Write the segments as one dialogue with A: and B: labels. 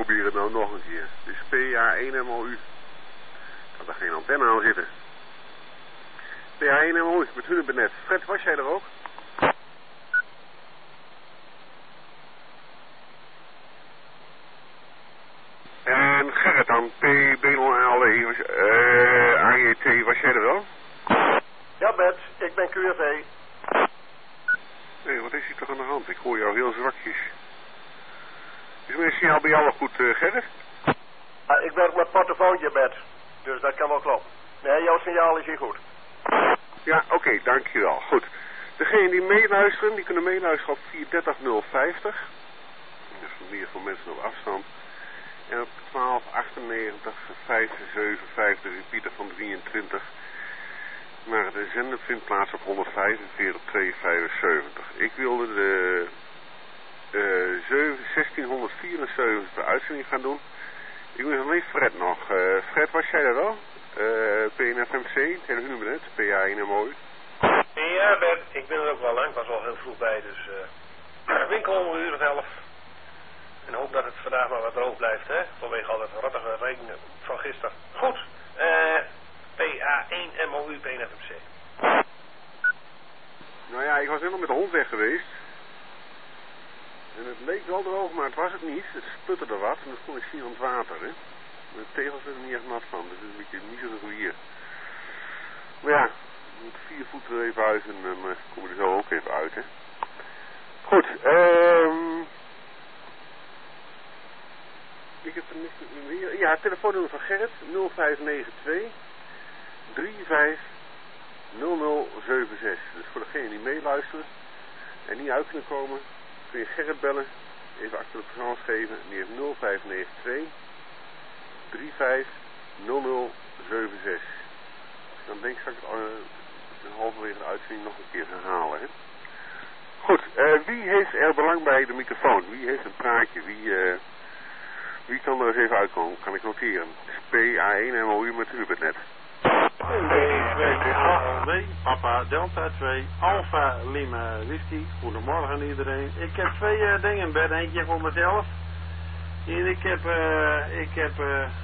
A: probeer het nou nog een keer. Dus PA1MOU. Ik had er geen antenne aan zitten. PA1MOU met Hunebednet. Fred, was jij er ook? En Gerrit dan, PB0ALW, AJT, was jij er wel?
B: Ja, Bert, ik ben QRV.
A: Nee, wat is hier toch aan de hand? Ik hoor jou heel zwakjes. Is mijn signaal bij jou wel goed, Gerrit?
B: Ja, ik werk met portofoontje, Bert. Dus dat kan wel kloppen. Nee, jouw signaal is hier goed.
A: Ja, oké, dankjewel. Goed. Degenen die meeluisteren, die kunnen meeluisteren op 430050. Dat is meer voor mensen op afstand. En op 1298 575, de repeater van 23. Maar de zender vindt plaats op 145 275. Ik wilde de 1674 uitzending gaan doen. Ik wil alleen Fred nog. Fred, was jij er wel? PNFMC, Hunebednet, PA1MOU.
C: Ja, Bert, ik ben er ook wel. Hè. Ik was al heel vroeg bij, dus winkel om 1:11. En hoop dat het vandaag maar wat droog blijft, hè? Vanwege al dat rattige regen van gisteren. Goed, PA1MOU, PNFMC.
A: Nou ja, ik was helemaal met de hond weg geweest. En het leek wel droog, maar het was het niet. Het sputterde wat en dat kon ik zien aan het water, hè. De tegels werden er niet echt nat van, dus het is een beetje niet zo goed hier. Maar ja, je moet 4 voeten er even uit en dan kom je er zo ook even uit, hè. Goed, ik heb er niks meer. Ja, het telefoonnummer van Gerrit, 0592 350076. Dus voor degenen die meeluisteren en niet uit kunnen komen, kun je Gerrit bellen, even achter de persoon geven. Die heeft 0592 350076. Dan denk ik dat ik het halverwege de uitzending nog een keer herhalen. Hè? Goed, wie heeft er belang bij de microfoon? Wie heeft een praatje? Wie kan er eens even uitkomen? Kan ik noteren? Het is PA1MOU met Hunebednet.
D: PA2ALW, Papa Delta 2, Alpha Lima Whisky. Goedemorgen iedereen. Ik heb 2 dingen in bed, eentje voor mezelf. En ik heb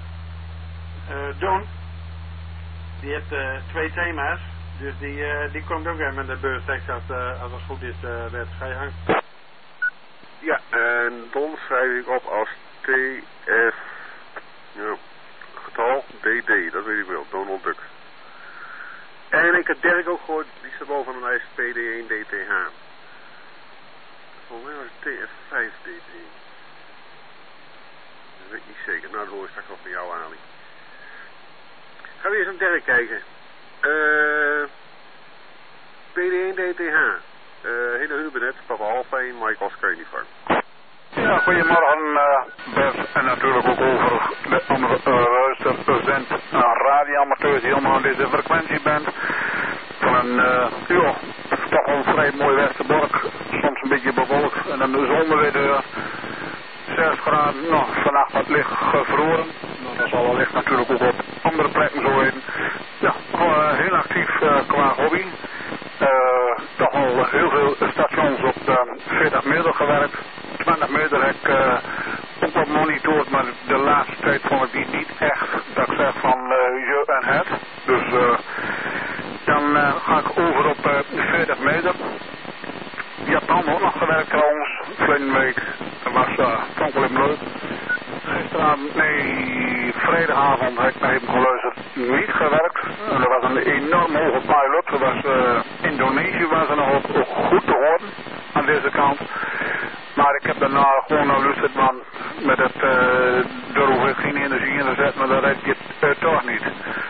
D: Don. Die heeft 2 thema's. Dus die komt ook even met de beurtekst als het goed is, Bert. Ga je gang.
A: Ja, en Don schrijf ik op als TF, ja, getal DD, dat weet ik wel, Donald Duck. En ik heb Dirk ook gehoord, die staat boven een lijst PD1DTH. Volgens mij was het TF5DT. Dat weet ik niet zeker, nou dat hoor ik straks wel van jou, Ali. Gaan we eens aan Dirk kijken. PD1DTH. Hele Hunebednet, Papa Alpha 1, Mike Oscar Uniform.
E: Ja, goedemorgen Bert en natuurlijk ook over de andere luisterprocent radioamateurs die allemaal aan deze frequentie bent. Van een, ja, toch wel een vrij mooi Westerbork, soms een beetje bewolkt en dan de zon weer de 6 graden, nou vannacht wat licht gevroren. Dat zal wellicht natuurlijk ook op andere plekken zo heen. Ja, heel actief qua hobby. Toch al heel veel stations op de 40 meter gewerkt. 20 meter heb ik ook wat monitord, maar de laatste tijd vond ik die niet echt, dat ik zeg van je en het. Dus dan ga ik over op 40 meter. Japan ook nog gewerkt trouwens, verleden week. Dat was vond ik wel even leuk. Gisteravond, nee, vrijdagavond heb ik naar even geluisterd, niet gewerkt. En er was een enorm hoge pilot. Er was Indonesië was er nog op goed te horen aan deze kant. Maar ik heb daarna gewoon naar Lucid, want met het, er hoef ik geen energie in te zetten, maar dat red je toch niet.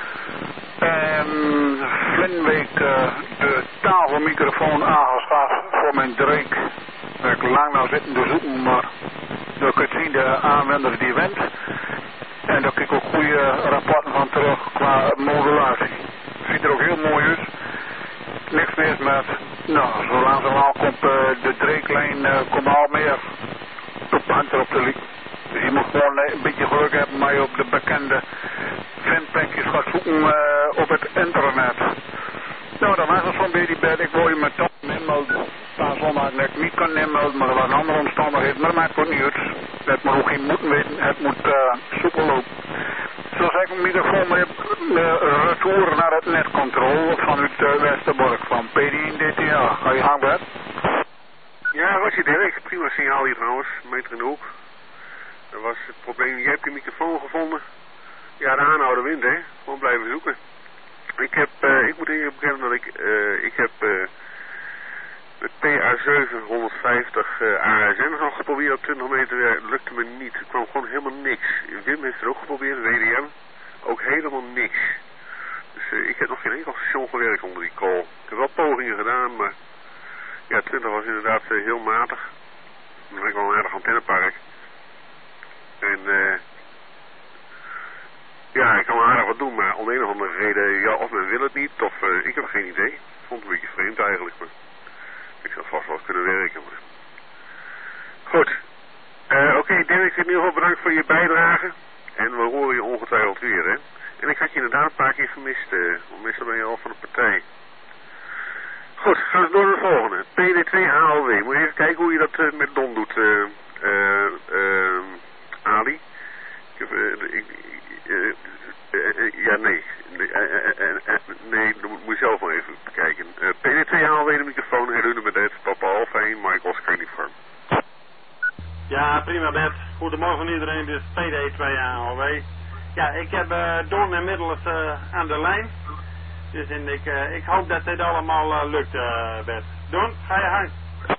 E: Vlinweek de tafelmicrofoon aangeschaft voor mijn Drake. Daar heb ik lang naar zitten te zoeken, maar dan kun je zien de aanwender die wint. En daar krijg ik ook goede rapporten van terug qua modulatie. Ziet er ook heel mooi uit. Niks meer met, nou, zo langzamerhand komt de Drake-lijn komt al meer toepasselijk op de lied. Dus je moet gewoon een beetje geluk hebben, maar je op de bekende vindplekjes gaat zoeken op het internet. Nou, dat was het zo'n beetje bed. Ik wou je met toch inmelden. Een paar zondagen dat ik niet kan inmelden, maar er waren andere omstandigheden, maar dat maakt ook niet uit. Het moet ook geen moeten weten, het moet soepel lopen. Zoals ik een microfoon heb, retour naar het netcontrole vanuit Westerbork van PD1 DTA. Ga je gang, Bert?
A: Ja, was je Dirk? Prima signaal hier trouwens, meter in de hoek. Dat was het probleem, jij hebt je microfoon gevonden. Ja, de aanhouden wint, hè. Gewoon blijven zoeken. Ik moet even bekennen dat ik heb met PA750 ASN nog geprobeerd op 20 meter. Dat lukte me niet. Er kwam gewoon helemaal niks. Wim heeft er ook geprobeerd, WDM. Ook helemaal niks. Dus ik heb nog geen enkel station gewerkt onder die call. Ik heb wel pogingen gedaan, maar ja, 20 was inderdaad heel matig. Dan heb ik wel een aardig antennepark. En ja, ik kan wel aardig wat doen, maar om een of andere reden, ja, of men wil het niet, of ik heb geen idee. Ik vond het een beetje vreemd eigenlijk, maar ik zou vast wel kunnen werken. Maar goed. Oké, Dirk, in ieder geval bedankt voor je bijdrage. En we horen je ongetwijfeld weer, hè. En ik had je inderdaad een paar keer vermist, want meestal ben je al van de partij. Goed, gaan we door naar de volgende. PD2 ALW. Moet je even kijken hoe je dat met Don doet, Ali. Ja, nee. Nee, dat moet je zelf maar even bekijken. PD2 ALW, de microfoon, Herune Bedet, Papa Alfa 1, Michael Oscar Uniform.
D: Ja, prima Bert. Goedemorgen iedereen, dit is PD2 ALW. Ja, ik heb Don inmiddels aan de lijn. Dus ik hoop dat dit allemaal lukt, Bert. Don, ga je gang.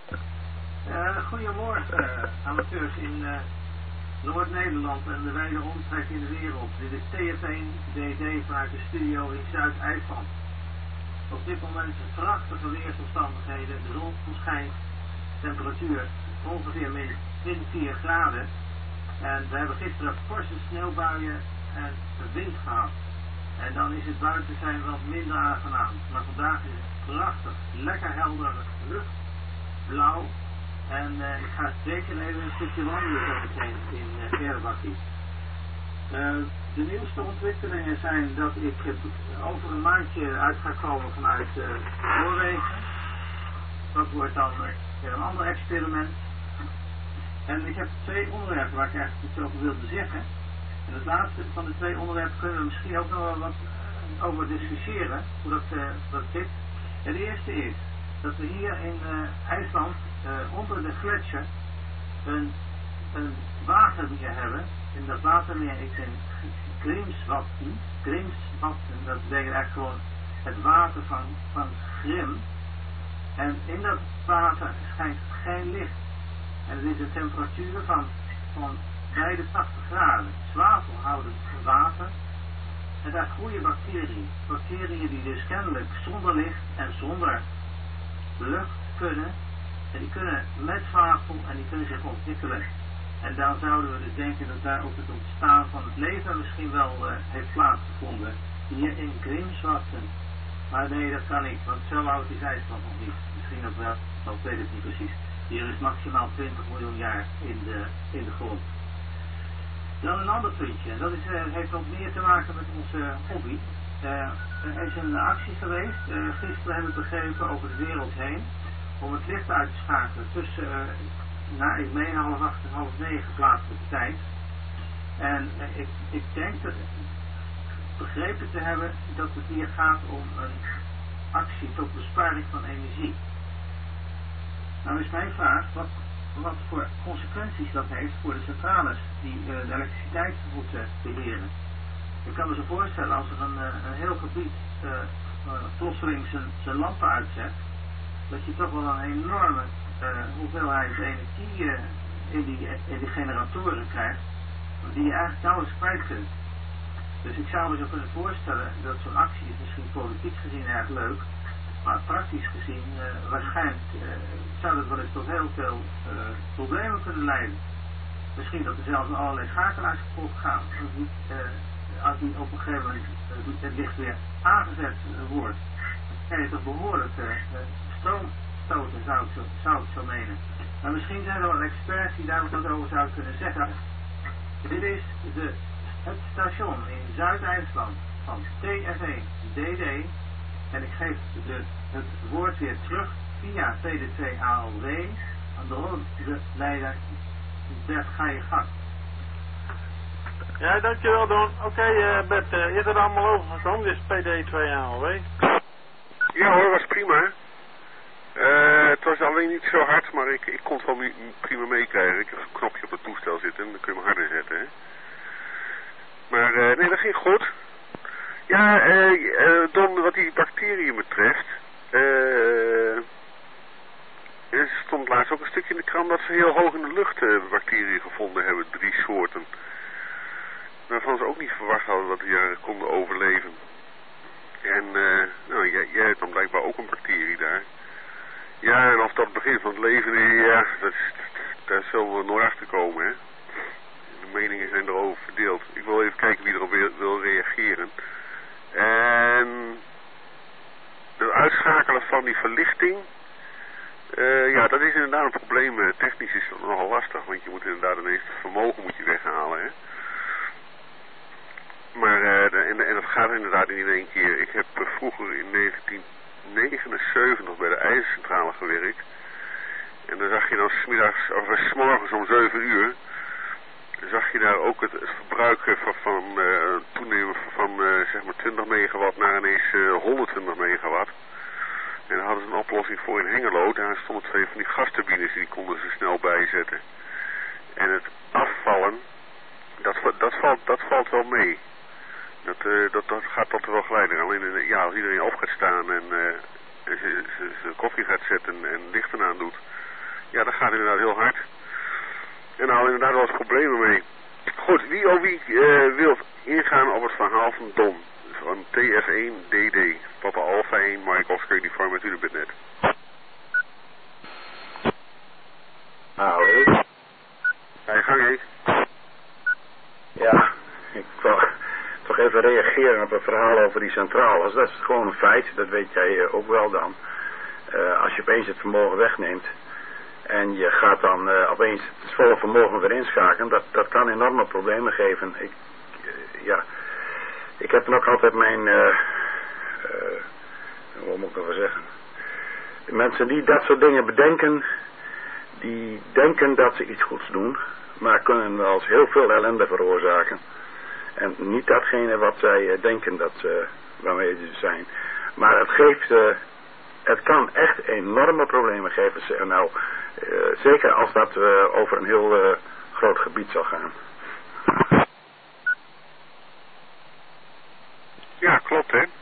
F: Goedemorgen, amateurs in Noord-Nederland en de wijde omtrek in de wereld. Dit is TF1DD vanuit de studio in Zuid-IJsland. Op dit moment prachtige weersomstandigheden. De zon schijnt, temperatuur ongeveer min 4 graden. En we hebben gisteren forse sneeuwbuien en wind gehad. En dan is het buiten zijn wat minder aangenaam. Maar vandaag is het prachtig, lekker helder lucht, blauw. En ik ga zeker even een stukje wandelen zo meteen in Erebakkie. De nieuwste ontwikkelingen zijn dat ik over een maandje uit ga komen vanuit Noorwegen. Dat wordt dan weer een ander experiment. En ik heb 2 onderwerpen waar ik eigenlijk iets over wilde zeggen. En het laatste van de 2 onderwerpen kunnen we misschien ook nog wel wat over discussiëren, hoe dat zit. En de eerste is dat we hier in IJsland onder de gletsjer een watermeer hebben. En dat watermeer is in Grimsvatn. Grimsvatn, dat betekent eigenlijk gewoon het water van Grim. En in dat water schijnt geen licht. En het is een temperatuur van bij de 80 graden. Zwavelhoudend water. En daar groeien bacteriën. Bacteriën die dus kennelijk zonder licht en zonder lucht kunnen. En die kunnen met zwavel en die kunnen zich ontwikkelen. En dan zouden we dus denken dat daar ook het ontstaan van het leven misschien wel heeft plaatsgevonden. Hier in Grimsvatn. Maar nee, dat kan niet, want zo oud is IJsland nog niet. Misschien ook wel, ik weet het niet precies. Hier is maximaal 20 miljoen jaar in de grond. Dan een ander puntje, en dat heeft wat meer te maken met onze hobby. Er is een actie geweest, gisteren heb ik begrepen, over de wereld heen, om het licht uit te schakelen tussen, ik meen 7:30 en 8:30 plaatselijke tijd. En ik denk dat begrepen te hebben dat het hier gaat om een actie tot besparing van energie. Nou is mijn vraag, wat voor consequenties dat heeft voor de centrales die de elektriciteit moeten beheren. Ik kan me zo voorstellen als er een heel gebied plotseling zijn lampen uitzet, dat je toch wel een enorme hoeveelheid energie in die generatoren krijgt, die je eigenlijk nauwelijks kwijt kunt. Dus ik zou me zo kunnen voorstellen dat zo'n actie is misschien politiek gezien erg leuk, maar praktisch gezien waarschijnlijk zou dat wel eens tot heel veel problemen kunnen leiden. Misschien dat er zelfs allerlei schakelaars kapot gaan. Als die op een gegeven moment het licht weer aangezet wordt, dan kan je toch behoorlijk stroom stoten, zou ik zo menen. Maar misschien zijn er wel experts die daar wat over zouden kunnen zeggen. Dit is het station in Zuid-IJsland van TF1 DD. En ik geef het woord weer terug via PD2 ALW aan de leider Bert, ga je gang.
D: Ja, dankjewel Don. Oké, Bert, is het allemaal overgekomen? Dit is PD2AOW.
A: Ja hoor, was prima. Het was alleen niet zo hard, maar ik kon het wel prima meekrijgen. Ik heb een knopje op het toestel zitten en dan kun je hem harder zetten. Hè. Maar nee, dat ging goed. Ja, Don, wat die bacteriën betreft, er stond laatst ook een stukje in de krant dat ze heel hoog in de lucht bacteriën gevonden hebben, 3 soorten. Waarvan ze ook niet verwacht hadden dat die konden overleven. En nou, jij hebt dan blijkbaar ook een bacterie daar. Ja, en of dat het begin van het leven is, ja, daar zullen we nooit achter komen, hè. De meningen zijn erover verdeeld. Ik wil even kijken wie erop wil reageren. En het uitschakelen van die verlichting, ja, dat is inderdaad een probleem. Technisch is dat nogal lastig, want je moet inderdaad ineens het vermogen moet je weghalen, hè. Maar, en dat gaat inderdaad niet in één keer. Ik heb vroeger in 1979 bij de ijzercentrale gewerkt. En dan zag je dan 's morgens om 7 uur, zag je daar ook het verbruik van toenemen van zeg maar 20 megawatt naar ineens 120 megawatt. En daar hadden ze een oplossing voor in Hengelo. Daar stonden 2 van die gasturbines die konden ze snel bijzetten. En het afvallen, dat valt wel mee. Dat gaat tot wel geleidelijk. Alleen ja, als iedereen op gaat staan en zijn koffie gaat zetten en lichten aan doet, ja, dat gaat inderdaad heel hard. En nou inderdaad wel eens problemen mee. Goed, wie wil ingaan op het verhaal van Don? Van TF1DD, Papa Alpha 1, Mike Oscar Uniform met Unibitnet.
G: Nou,
A: Ga je gang, Hees.
G: Ja, ik wil toch even reageren op het verhaal over die centrales. Dat is gewoon een feit, dat weet jij ook wel dan. Als je opeens het vermogen wegneemt en je gaat dan opeens het volle vermogen weer inschakelen, dat kan enorme problemen geven. Ik heb dan ook altijd mijn, hoe moet ik dat wel zeggen, de mensen die dat soort dingen bedenken, die denken dat ze iets goeds doen, maar kunnen wel eens heel veel ellende veroorzaken. En niet datgene wat zij denken dat waarmee ze zijn. Maar het kan echt enorme problemen geven. Nou, zeker als dat over een heel groot gebied zal gaan.
A: Ja, klopt, hè.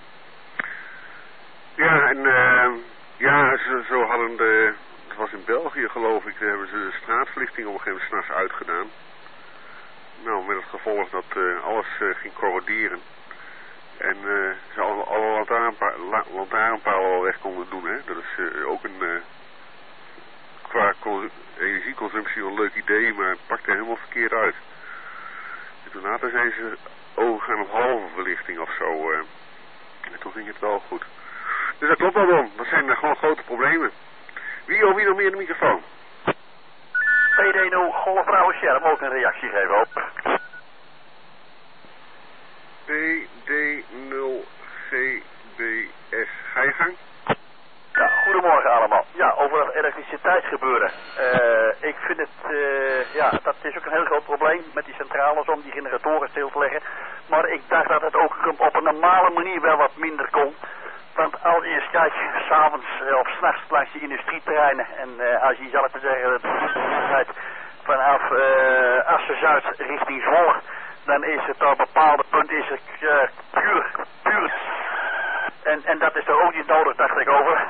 A: Ja, en ja, zo hadden het was in België geloof ik, daar hebben ze de straatverlichting op een gegeven moment 's nachts uitgedaan. Nou, met het gevolg dat alles ging corroderen. En ze alle lantaarnpalen al weg konden doen, hè. Dat is ook een qua energieconsumptie een leuk idee, maar het pakte helemaal verkeerd uit. En toen later zijn ze overgegaan op halve verlichting of zo. En toen ging het wel goed. Dus dat klopt wel, Don. Dat zijn gewoon grote problemen. Wie nog meer in de microfoon?
B: PD0 Golfvrouwen Scherm ook een reactie geven, over.
A: PD0GBS. Ga je gang?
B: Ja, goedemorgen allemaal. Ja, over het elektriciteitsgebeuren. Ik vind het, ja, dat is ook een heel groot probleem met die centrales om die generatoren stil te leggen. Maar ik dacht dat het ook op een normale manier wel wat minder kon. Want als je eens kijkt, s'avonds of s'nachts langs die industrieterreinen en als je, zal ik maar zeggen, vanaf Assen-Zuid richting Zwolle, dan is het op bepaalde punten is het puur. En dat is er ook niet nodig, dacht ik over.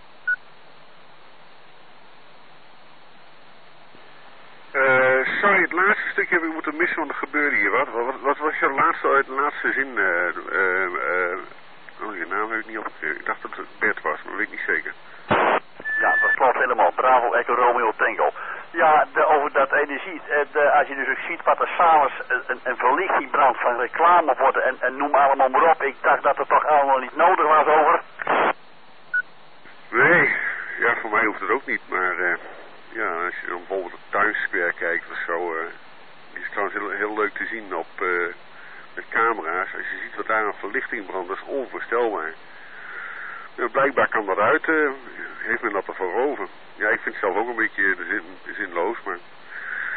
A: Sorry, het laatste stukje heb ik moeten missen, want er gebeurde hier wat. Wat was je laatste zin? Oh, je naam heb ik niet opgegeven. Ik dacht dat het Bert was, maar weet ik niet zeker.
B: Ja, dat klopt helemaal. Bravo, Echo Romeo Tango. Ja, over dat energie. Als je dus ook ziet wat er s'avonds een verlichting brandt van reclame wordt en noem allemaal maar op. Ik dacht dat het toch allemaal niet nodig was over.
A: Nee, ja, voor mij hoeft het ook niet, maar ja, als je dan bijvoorbeeld op Tuinsquare kijkt of zo, die is trouwens heel leuk te zien op met camera's. Als je ziet wat daar aan verlichting brandt, dat is onvoorstelbaar. Ja, blijkbaar kan dat uit, heeft men dat ervoor over. Ja, ik vind het zelf ook een beetje zinloos, maar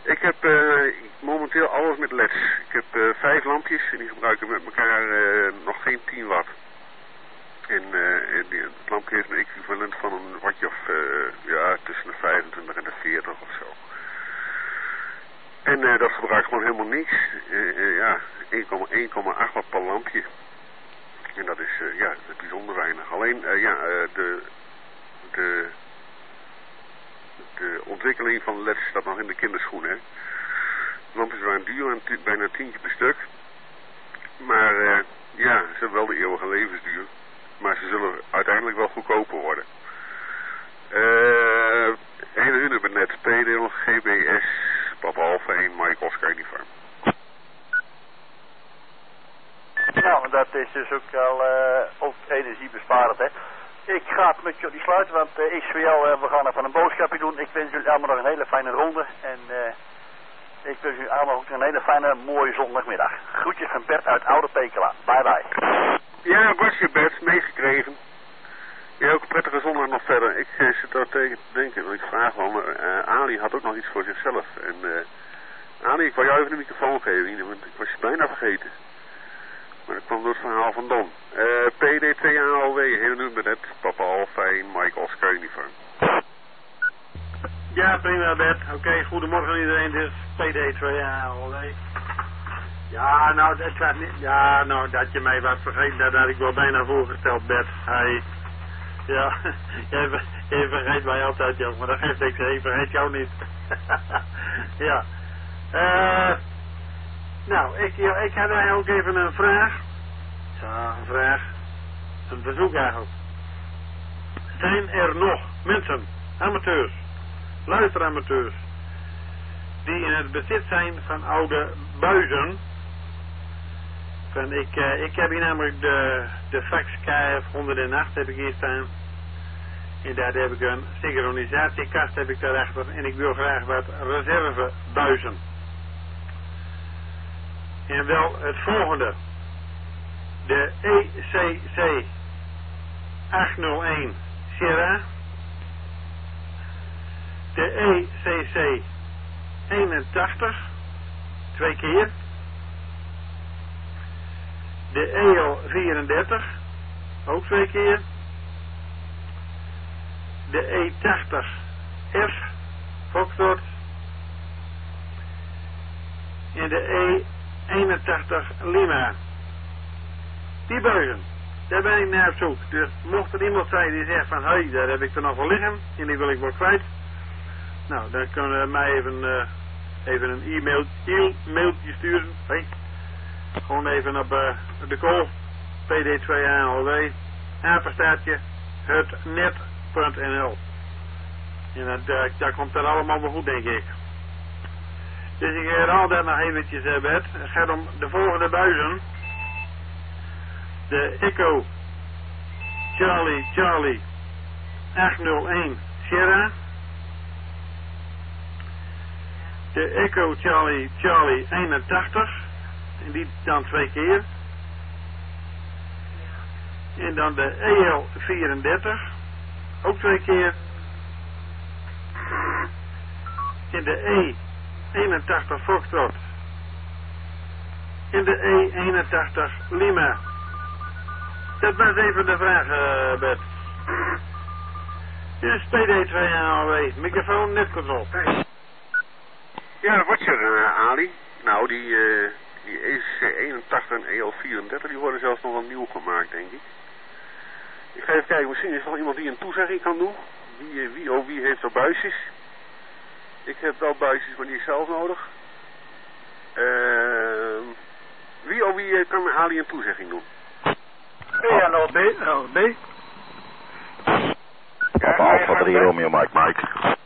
A: Ik heb momenteel alles met leds. Ik heb 5 lampjes en die gebruiken met elkaar nog geen 10 watt. En het lampje heeft een equivalent van een wattje of tussen de 25 en de 40 of zo. En dat gebruikt gewoon helemaal niks. 1,8 watt per lampje. En dat is bijzonder weinig. Alleen de ontwikkeling van leds staat nog in de kinderschoenen. Hè. Lampjes waren duur en bijna $10 per stuk. Maar ze hebben wel de eeuwige levensduur. Maar ze zullen uiteindelijk wel goedkoper worden. Hele Hunebednet, PDL, GBS, Papa Alpha 1, Mike Oscar Uniform.
B: Nou, dat is dus ook energiebesparend, hè. Ik ga het met jullie sluiten, want we gaan even een boodschapje doen. Ik wens jullie allemaal nog een hele fijne ronde. En ik wens jullie allemaal ook een hele fijne, mooie zondagmiddag. Groetjes van Bert uit Oude Pekela. Bye bye.
A: Ja, was je Bert, meegekregen. Ja, ook een prettige zondag nog verder. Ik zit daar tegen te denken, want ik vraag wel, Ali had ook nog iets voor zichzelf. En Ali, ik wou jou even de microfoon geven, want ik was je bijna vergeten. Maar dat kwam door het verhaal van Don. PD2AOW, heel nu met het Papa Alpha 1, Mike Oscar Uniform.
D: Ja, prima Bert. Oké, goedemorgen iedereen, dit is PD2AOW. Ja, nou, het gaat niet. Ja, nou, dat je mij wat vergeet, dat had ik wel bijna voorgesteld, Bert. Hij. Ja, je vergeet mij altijd, joh, maar dat geeft niks, ik vergeet jou niet. Ja. Nou, ik had eigenlijk even een vraag. Ja, een vraag. Een verzoek eigenlijk. Zijn er nog mensen, amateurs, luisteramateurs, die in het bezit zijn van oude buizen? Ik heb hier namelijk de Fax KF 108 heb ik hier staan. En daar heb ik een synchronisatiekast heb ik daarachter. En ik wil graag wat reservebuizen. En wel het volgende. De ECC 801 Sierra. De ECC 81 2 keer. De EO 34 ook 2 keer. De E80 F Foxtrot. En de E81 Lima. Die buizen, daar ben ik naar op zoek. Dus mocht er iemand zijn die zegt van, hé, daar heb ik er nog wel liggen en die wil ik wel kwijt. Nou, dan kunnen we mij even een e-mailtje sturen. Hey. Gewoon even op de call. PD2ALW. Apenstaartje. Hetnet.nl. En dat komt er allemaal wel goed, denk ik. Dus ik herhaal dat nog eventjes, Bert. Het gaat om de volgende buizen. De Echo Charlie 801 Sierra. De Echo Charlie 81. En die dan 2 keer. En dan de EL 34. Ook 2 keer. En de E81 Foxtrot. En de E81 Lima. Dat was even de vraag, Bert. Dit is PD2AOW. Microfoon netcontrol.
A: Ja, wat je, Ali. Nou, die EC81 en EL34, die worden zelfs nog wel nieuw gemaakt, denk ik. Ik ga even kijken, misschien is er nog iemand die een toezegging kan doen. Wie heeft er buisjes? Ik heb wel buisjes, maar die zelf nodig. Wie kan Ali een toezegging doen?
B: PNLB.
H: Papa Alpha 3 Romeo Mike.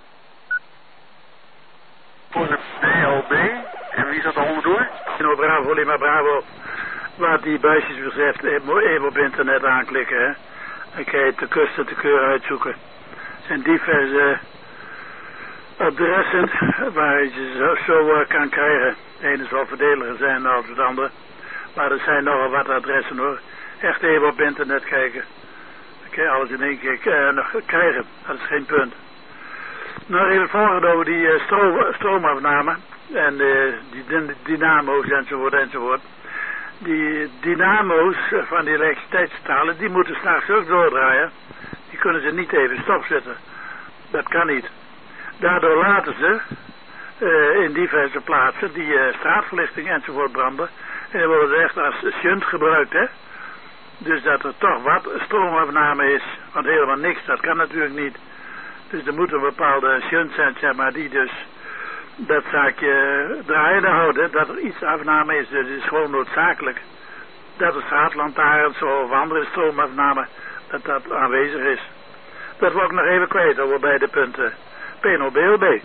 A: Voor de DLB. En wie zat er onderdoor?
I: Nou, Bravo, Lima Bravo. Wat die buisjes betreft, even op internet aanklikken, hè. Dan kan je de kusten te keur uitzoeken. Er zijn diverse adressen waar je zo kan krijgen. De ene zal verdeliger zijn dan het andere. Maar er zijn nogal wat adressen, hoor. Echt even op internet kijken. Dan kun je alles in één keer nog krijgen. Dat is geen punt. Nou, even volgende over die stroomafname. En die dynamo's enzovoort. Die dynamo's van die elektriciteitscentrale, die moeten s'nachts ook doordraaien. Die kunnen ze niet even stopzetten. Dat kan niet. Daardoor laten ze in diverse plaatsen die straatverlichting enzovoort branden. En dan worden ze echt als shunt gebruikt, hè. Dus dat er toch wat stroomafname is. Want helemaal niks, dat kan natuurlijk niet. Dus er moet een bepaalde shunt zijn, zeg maar, die dus dat zaakje draaiende houden. Dat er iets afname is. Dus het is gewoon noodzakelijk dat de straatlantaarns of andere stroomafname, dat aanwezig is. Dat wil ik nog even kwijt over beide punten. PNO-BLB.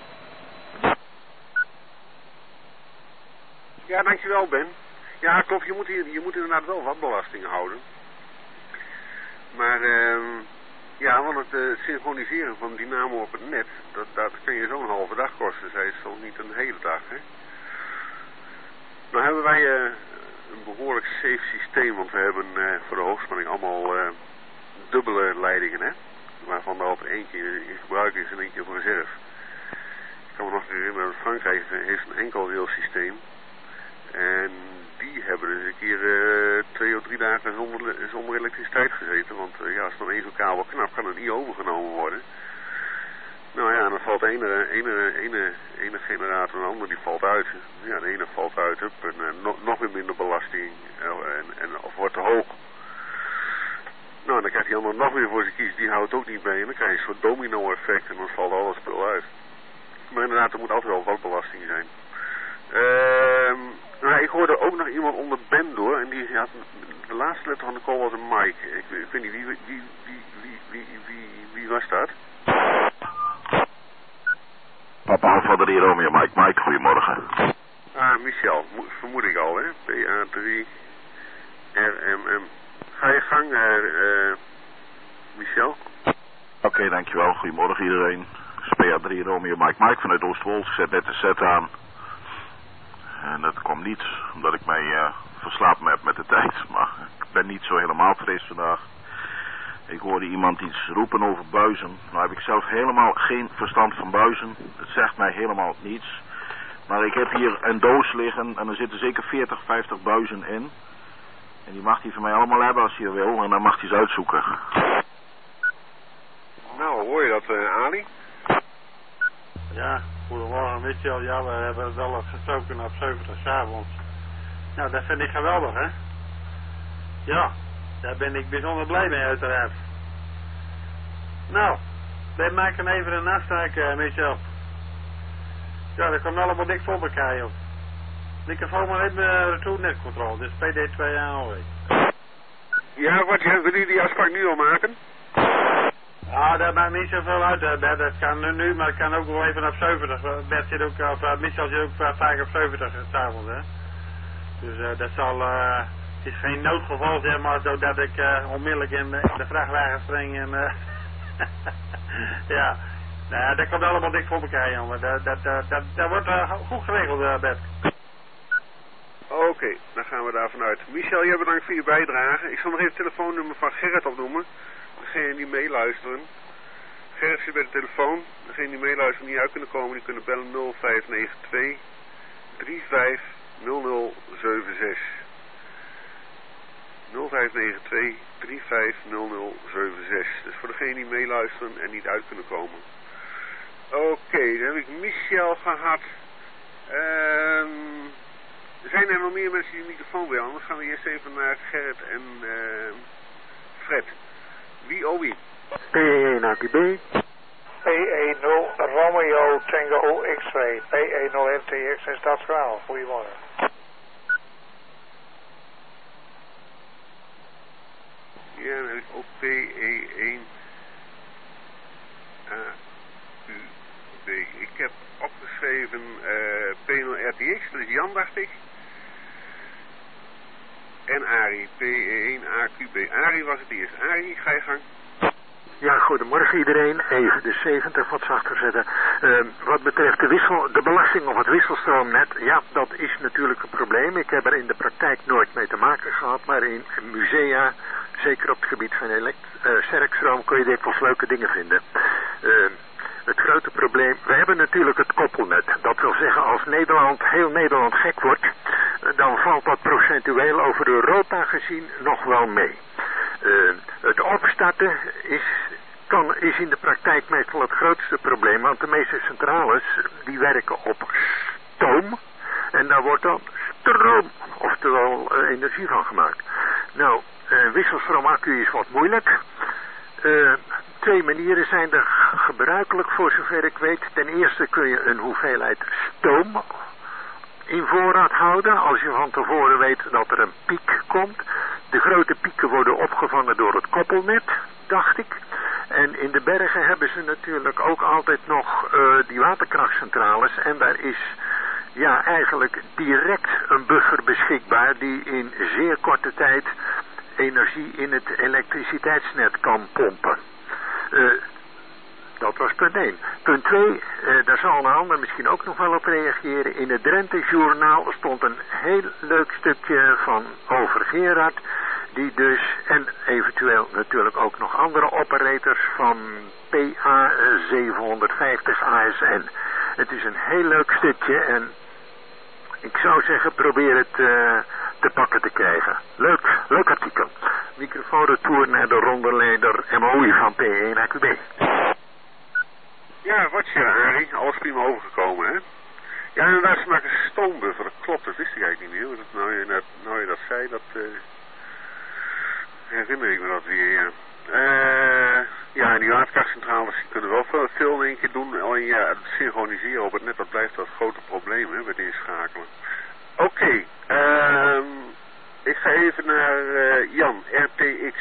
A: Ja, dankjewel Ben. Ja, klopt, je moet inderdaad wel wat belasting houden. Maar ja, want het synchroniseren van dynamo op het net, dat kan je zo'n halve dag kosten, zij is toch niet een hele dag, hè. Nou hebben wij een behoorlijk safe systeem, want we hebben voor de hoogspanning allemaal dubbele leidingen, hè. Waarvan er altijd eentje in gebruik is en eentje voor reserve. Ik kan me nog herinneren dat Frankrijk heeft een enkel railsysteem. En die hebben dus een keer 2 of 3 dagen zonder elektriciteit gezeten. Want ja, als dan één zo'n kabel knapt, kan het niet overgenomen worden. Nou ja, dan valt de ene generator en de andere die valt uit. Ja, de ene valt uit, en nog weer minder belasting. Of wordt te hoog. Nou, dan krijgt die andere nog weer voor zijn kies, die houdt ook niet bij. En dan krijg je een soort domino effect en dan valt alles spul uit. Maar inderdaad, er moet altijd wel wat belasting zijn. Nou, ik hoorde ook nog iemand onder Ben door en die had de laatste letter van de call was een Mike. Ik weet niet, wie was dat?
H: Papa Alfa 3 Romeo Mike, goedemorgen.
A: Ah, Michel, vermoed ik al, hè? PA3 RMM. Ga je gang, Michel?
H: Oké, dankjewel. Goedemorgen iedereen. PA3 Romeo Mike vanuit Oostwold. Ik zet net de set aan. En dat komt niet omdat ik mij verslapen heb met de tijd. Maar ik ben niet zo helemaal fris vandaag. Ik hoorde iemand iets roepen over buizen. Nou heb ik zelf helemaal geen verstand van buizen. Het zegt mij helemaal niets. Maar ik heb hier een doos liggen en er zitten zeker 40, 50 buizen in. En die mag hij van mij allemaal hebben als hij wil. En dan mag hij ze uitzoeken.
A: Nou, hoor je dat, Ali?
D: Ja, goedemorgen Michel. Ja, we hebben het wel gestoken op 70 s'avonds. Nou, dat vind ik geweldig, hè? Ja, daar ben ik bijzonder blij mee uiteraard. Nou, wij maken even een afspraak, Michel. Ja, dat komt allemaal dik voor elkaar, joh. Ik volg maar even retournetcontrole, dus PD2 AOW.
A: Ja, willen jullie die afspraak nu al maken?
D: Ah, dat maakt niet zoveel uit. Dat kan nu, maar het kan ook wel even op 70. Bert zit ook, of Michel zit ook vaak op 70 s'avonds, hè. Dus dat zal, het is geen noodgeval, zeg maar, doordat ik onmiddellijk in de vrachtwagen spring en ja. Nou, dat komt allemaal dik voor elkaar, jongen. Dat wordt goed geregeld, Bert.
A: Oké, dan gaan we daar vanuit. Michel, jij bedankt voor je bijdrage. Ik zal nog even het telefoonnummer van Gerrit opnoemen. Degene die meeluisteren. Gerrit zit bij de telefoon. Degene die meeluisteren niet uit kunnen komen, die kunnen bellen 0592 350076. 0592 350076. Dus voor degene die meeluisteren en niet uit kunnen komen. Oké, dan heb ik Michel gehad. Zijn er nog meer mensen die de microfoon willen? Anders gaan we eerst even naar Gerrit en Fred. Wie, oh wie?
J: PE1 AQB.
K: PE0 Romeo Tango X-ray. PE0 MTX in Stadsgraal. Goedemorgen.
A: Ja, dan heb ik ook PE1 AQB. Ik heb opgeschreven P0 RTX, dat is Jan, dacht ik. En Arie, PE1 AQB. Arie was het eerst. Arie, ga je gang.
J: Ja, goedemorgen iedereen. Even de 70 wat zachter zetten. Wat betreft de belasting op het wisselstroomnet, ja, dat is natuurlijk een probleem. Ik heb er in de praktijk nooit mee te maken gehad, maar in musea, zeker op het gebied van sterkstroom, kun je dikwijls leuke dingen vinden. Het grote probleem, we hebben natuurlijk het koppelnet. Dat wil zeggen, als heel Nederland gek wordt, dan valt dat procentueel over Europa gezien nog wel mee. Het opstarten is in de praktijk meestal het grootste probleem, want de meeste centrales die werken op stoom en daar wordt dan stroom, oftewel energie van gemaakt. Nou, wisselstroomaccu is wat moeilijk. 2 manieren zijn er gebruikelijk voor zover ik weet. Ten eerste kun je een hoeveelheid stoom in voorraad houden als je van tevoren weet dat er een piek komt. De grote pieken worden opgevangen door het koppelnet, dacht ik. En in de bergen hebben ze natuurlijk ook altijd nog die waterkrachtcentrales en daar is eigenlijk direct een buffer beschikbaar die in zeer korte tijd energie in het elektriciteitsnet kan pompen. Dat was punt 1. Punt 2, daar zal een ander misschien ook nog wel op reageren. In het Drenthe-journaal stond een heel leuk stukje van over Gerard, die dus, en eventueel natuurlijk ook nog andere operators van PA 750 ASN. Het is een heel leuk stukje en ik zou zeggen, probeer het te pakken te krijgen. Leuk artikel. Microfoon retour naar de rondeleider MOU van P1 AQB.
A: Ja, wat je, Harry. Alles prima overgekomen, hè? Ja, inderdaad, ze maken een stoombuffer. Dat klopt, dat wist ik eigenlijk niet meer. Nou je dat zei, dat herinner ik me dat weer, ja. Ja, die waterkrachtcentrales kunnen wel veel in één keer doen. Alleen ja, het synchroniseren op het net, dat blijft dat grote probleem, hè, bij het inschakelen. Oké, ik ga even naar Jan, RTX.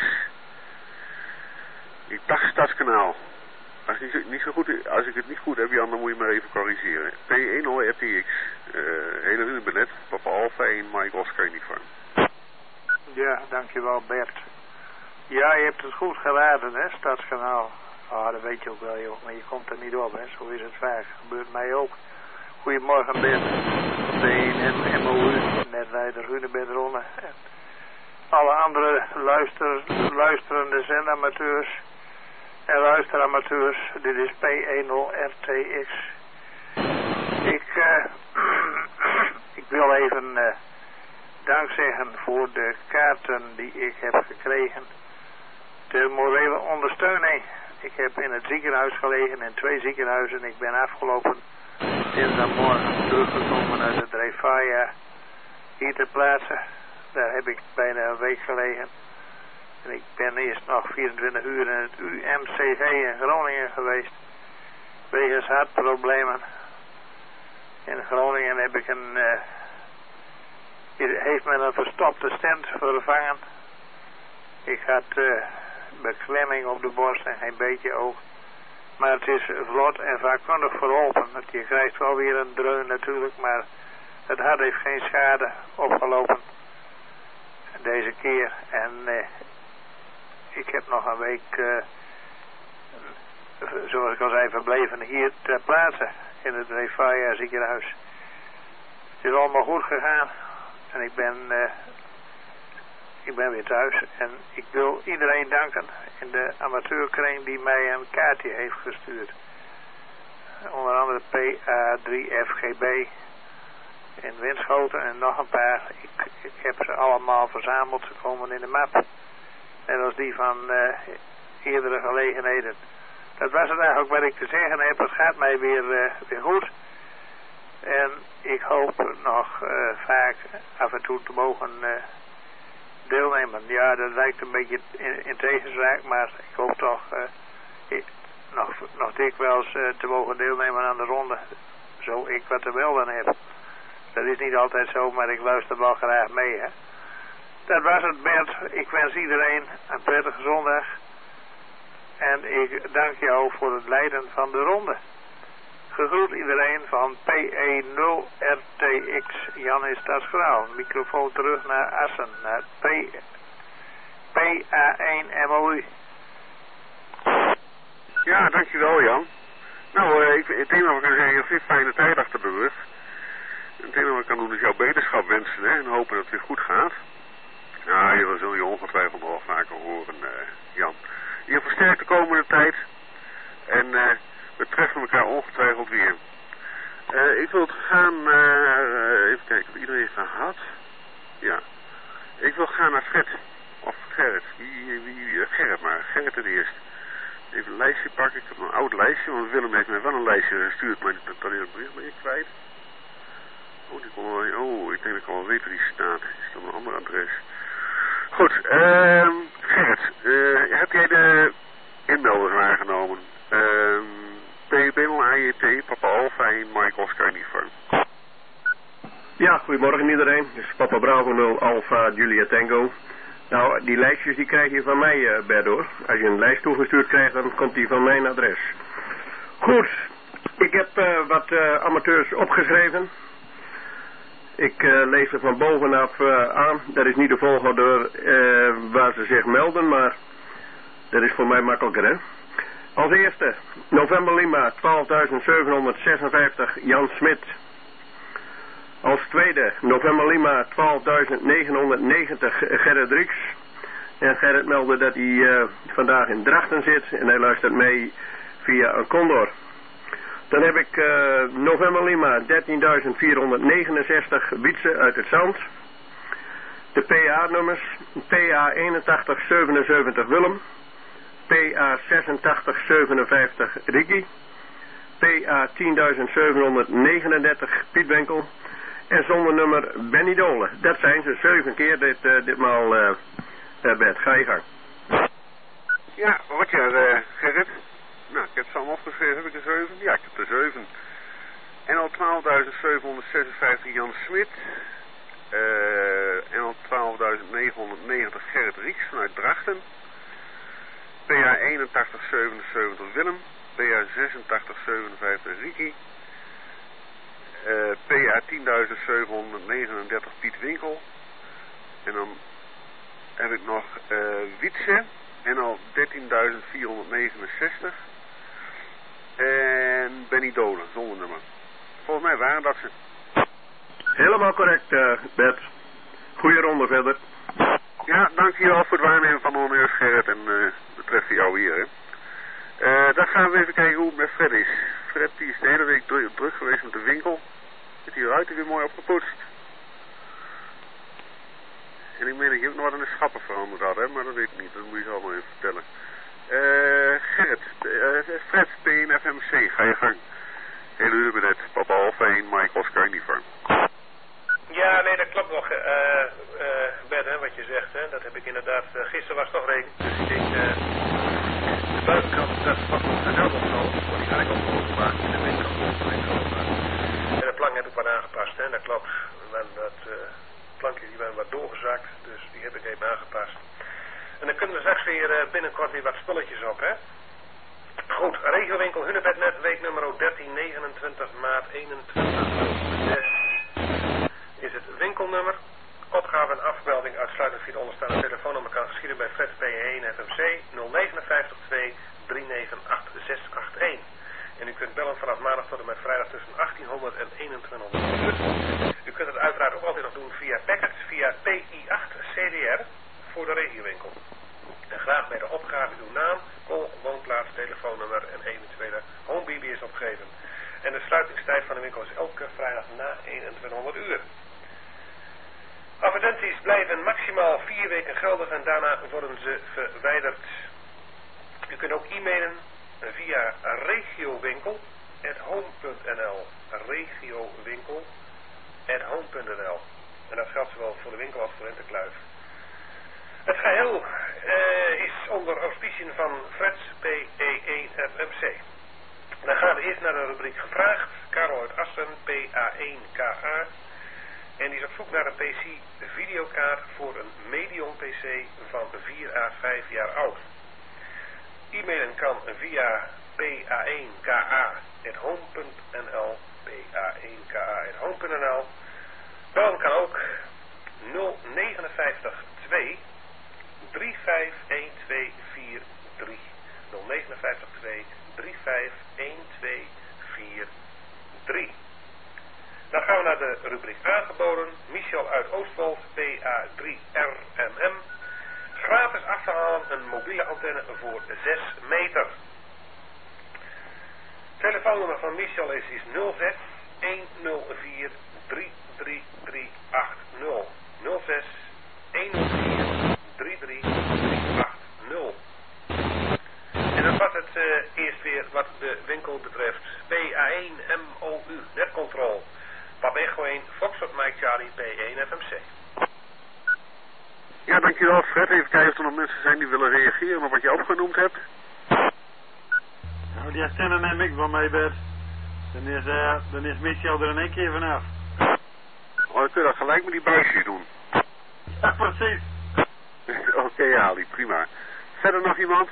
A: Ik dacht Stadskanaal. Als ik het niet goed heb, Jan, dan moet je maar even corrigeren. P10 RTX, hele Rubenet, Papa Alpha 1, Mike Oscar Uniform.
K: Ja, dankjewel Bert. Ja, je hebt het goed geraden, hè, Stadskanaal. Dat weet je ook wel, joh, maar je komt er niet op, hè, zo is het vaak. Gebeurt mij ook. Goedemorgen, Bert. P1 MOU, netleider Hunebedronne. Alle andere luisterende zendamateurs en luisteramateurs. Dit is P10 RTX. Ik wil even dank zeggen voor de kaarten die ik heb gekregen. De morele ondersteuning. Ik heb in het ziekenhuis gelegen, in 2 ziekenhuizen. Ik ben afgelopen dinsdagmorgen teruggekomen uit het Dreyfaya hier ter plaatse. Daar heb ik bijna een week gelegen. En ik ben eerst nog 24 uur in het UMCG in Groningen geweest. Wegens hartproblemen. In Groningen heb ik heeft men een verstopte stent vervangen. Ik had beklemming op de borst en geen beetje oog. Maar het is vlot en vakkundig verholpen. Je krijgt wel weer een dreun natuurlijk, maar het hart heeft geen schade opgelopen deze keer. En ik heb nog een week, zoals ik al zei, verbleven hier ter plaatse in het Dreyfaya ziekenhuis. Het is allemaal goed gegaan en ik ben weer thuis en ik wil iedereen danken in de amateurkring die mij een kaartje heeft gestuurd. Onder andere PA3FGB in Winschoten en nog een paar. Ik heb ze allemaal verzameld, ze komen in de map. Net als die van eerdere gelegenheden. Dat was het eigenlijk wat ik te zeggen heb. Het gaat mij weer goed. En ik hoop nog vaak af en toe te mogen deelnemen. Ja, dat lijkt een beetje in tegenspraak, maar ik hoop toch nog dikwijls te mogen deelnemen aan de ronde. Zo ik wat te melden heb. Dat is niet altijd zo, maar ik luister wel graag mee, hè. Dat was het, Bert. Ik wens iedereen een prettige zondag. En ik dank jou voor het leiden van de ronde. Gegroet iedereen van P10 RTX. Jan is Stadsgraal. Microfoon terug naar Assen. Naar PA1 MOU.
A: Ja, dankjewel Jan. Nou, het enige wat ik kan zeggen, een fijne tijd achter de rug. Het enige wat ik kan doen is jouw beterschap wensen, hè, en hopen dat het weer goed gaat. Nou, je zul je ongetwijfeld nog wel vaker horen, Jan. Je versterkt de komende tijd. En We treffen elkaar ongetwijfeld weer. Ik wil gaan naar... even kijken of iedereen heeft gehad. Ja. Ik wil gaan naar Fred. Of Gerrit. Gerrit maar. Gerrit het eerst. Even een lijstje pakken. Ik heb een oud lijstje. Want Willem heeft mij wel een lijstje gestuurd. Maar dat is het bericht ben ik kwijt. Oh, die kon wel... Oh, ik denk dat ik al weet waar die staat. Is dat een ander adres? Goed. Gerrit. Heb jij de inmelders aangenomen? PBL AJT, Papa Alpha 1, Mike Oscar Uniform.
L: Ja, goedemorgen iedereen. Dit is Papa Bravo 0 Alpha Julia Tango. Nou, die lijstjes die krijg je van mij, Bert, hoor. Als je een lijst toegestuurd krijgt, dan komt die van mijn adres. Goed, ik heb wat amateurs opgeschreven. Ik lees er van bovenaf aan. Dat is niet de volgorde waar ze zich melden, maar dat is voor mij makkelijker, hè. Als eerste, November Lima, 12.756, Jan Smit. Als tweede, November Lima, 12.990, Gerrit Rieks. En Gerrit meldde dat hij vandaag in Drachten zit en hij luistert mee via een Condor. Dan heb ik November Lima, 13.469, Wietse uit het Zand. De PA-nummers, PA 8177 Willem. PA 8657 Ricky, PA 10739 Piet Wenkel en zonder nummer Benny Dolen. Dat zijn ze 7 keer ditmaal, Bert. Ga je gang.
A: Ja, wat ja, Gerrit. Nou, ik heb ze allemaal opgeschreven. Heb ik er 7? Ja, ik heb er 7. En al 12.756 Jan Smit. En al 12.990 Gerrit Rieks vanuit Drachten. PA 8177 Willem, PA 8657 Ricky, PA 10739 Piet Winkel. En dan heb ik nog Wietse en al 13.469. En Benny Dolen, zonder nummer. Volgens mij waren dat ze.
L: Helemaal correct, Bert. Goeie ronde verder.
A: Ja, dankjewel voor het waarnemen van de honneurs, Gerrit. En betreft jou hier, hè. Dan gaan we even kijken hoe het met Fred is. Fred die is de hele week druk geweest met de winkel. Zit hier ruiten weer mooi opgepoetst. En ik meen dat je ook nog wat aan de schappen veranderd had, hè. Maar dat weet ik niet, dat moet je zo allemaal even vertellen. Gerrit, Fred, P1 FMC, ga je gang. Hele uur benet, Papa Alpha 1, Mike Oscar Uniform.
C: Ja, nee, dat klopt nog, Bert, hè, wat je zegt, hè. Dat heb ik inderdaad, gisteren was het toch regen, dus ik denk, de buitenkant, dat was nog een helder zo, want die had ik ook opgemaakt in de binnenkant. En de plank heb ik wat aangepast, hè, dat klopt. Dat plankje die waren wat doorgezakt, dus die heb ik even aangepast. En dan kunnen we straks weer binnenkort weer wat spulletjes op, hè. Goed, regiowinkel Hunebednet, weeknummer 1329, maat 21. Is het winkelnummer. Opgave en afmelding uitsluitend via de onderstaande telefoonnummer kan geschieden bij Fred P1 FMC 059 2 398681. En u kunt bellen vanaf maandag tot en met vrijdag tussen 1800 en 2100 uur. U kunt het uiteraard ook altijd nog doen via packets, via PI8 CDR voor de regiowinkel. En graag bij de opgave uw naam, woonplaats, telefoonnummer en eventuele home BBS opgeven. En de sluitingstijd van de winkel is elke vrijdag na 2100 uur. Advertenties blijven maximaal 4 weken geldig en daarna worden ze verwijderd. U kunt ook e-mailen via regiowinkel@home.nl. regiowinkel@home.nl. En dat geldt zowel voor de winkel als voor Interkluif. Het geheel is onder auspiciën van Freds PE1 FMC. Dan gaan we eerst naar de rubriek gevraagd. Karel uit Assen, PA1KA. En die is op zoek naar een PC videokaart voor een medium PC van 4 à 5 jaar oud. E-mailen kan via pa1ka@home.nl. pa1ka@home.nl. Bellen kan ook 059 2 351243. 059 2 351243. Dan gaan we naar de rubriek aangeboden. Michel uit Oostwold, PA3RMM. Gratis af te halen een mobiele antenne voor 6 meter. telefoonnummer van Michel is 06 104 33380. 06 104 33380. En dat was het eerst weer wat de winkel betreft. PA1 MOU, netcontrol. Pap Echo 1, Foxtrot Mike Charlie, P1 FMC.
A: Ja, dankjewel Fred. Even kijken of er nog mensen zijn die willen reageren op wat je opgenoemd hebt.
D: Nou, die stemmen neem ik wel mee, Bert. Dan is Michel er in één keer vanaf.
A: Oh, dan kun je dat gelijk met die buisje doen.
D: Ja, precies.
A: Oké, Ali, prima. Verder nog iemand?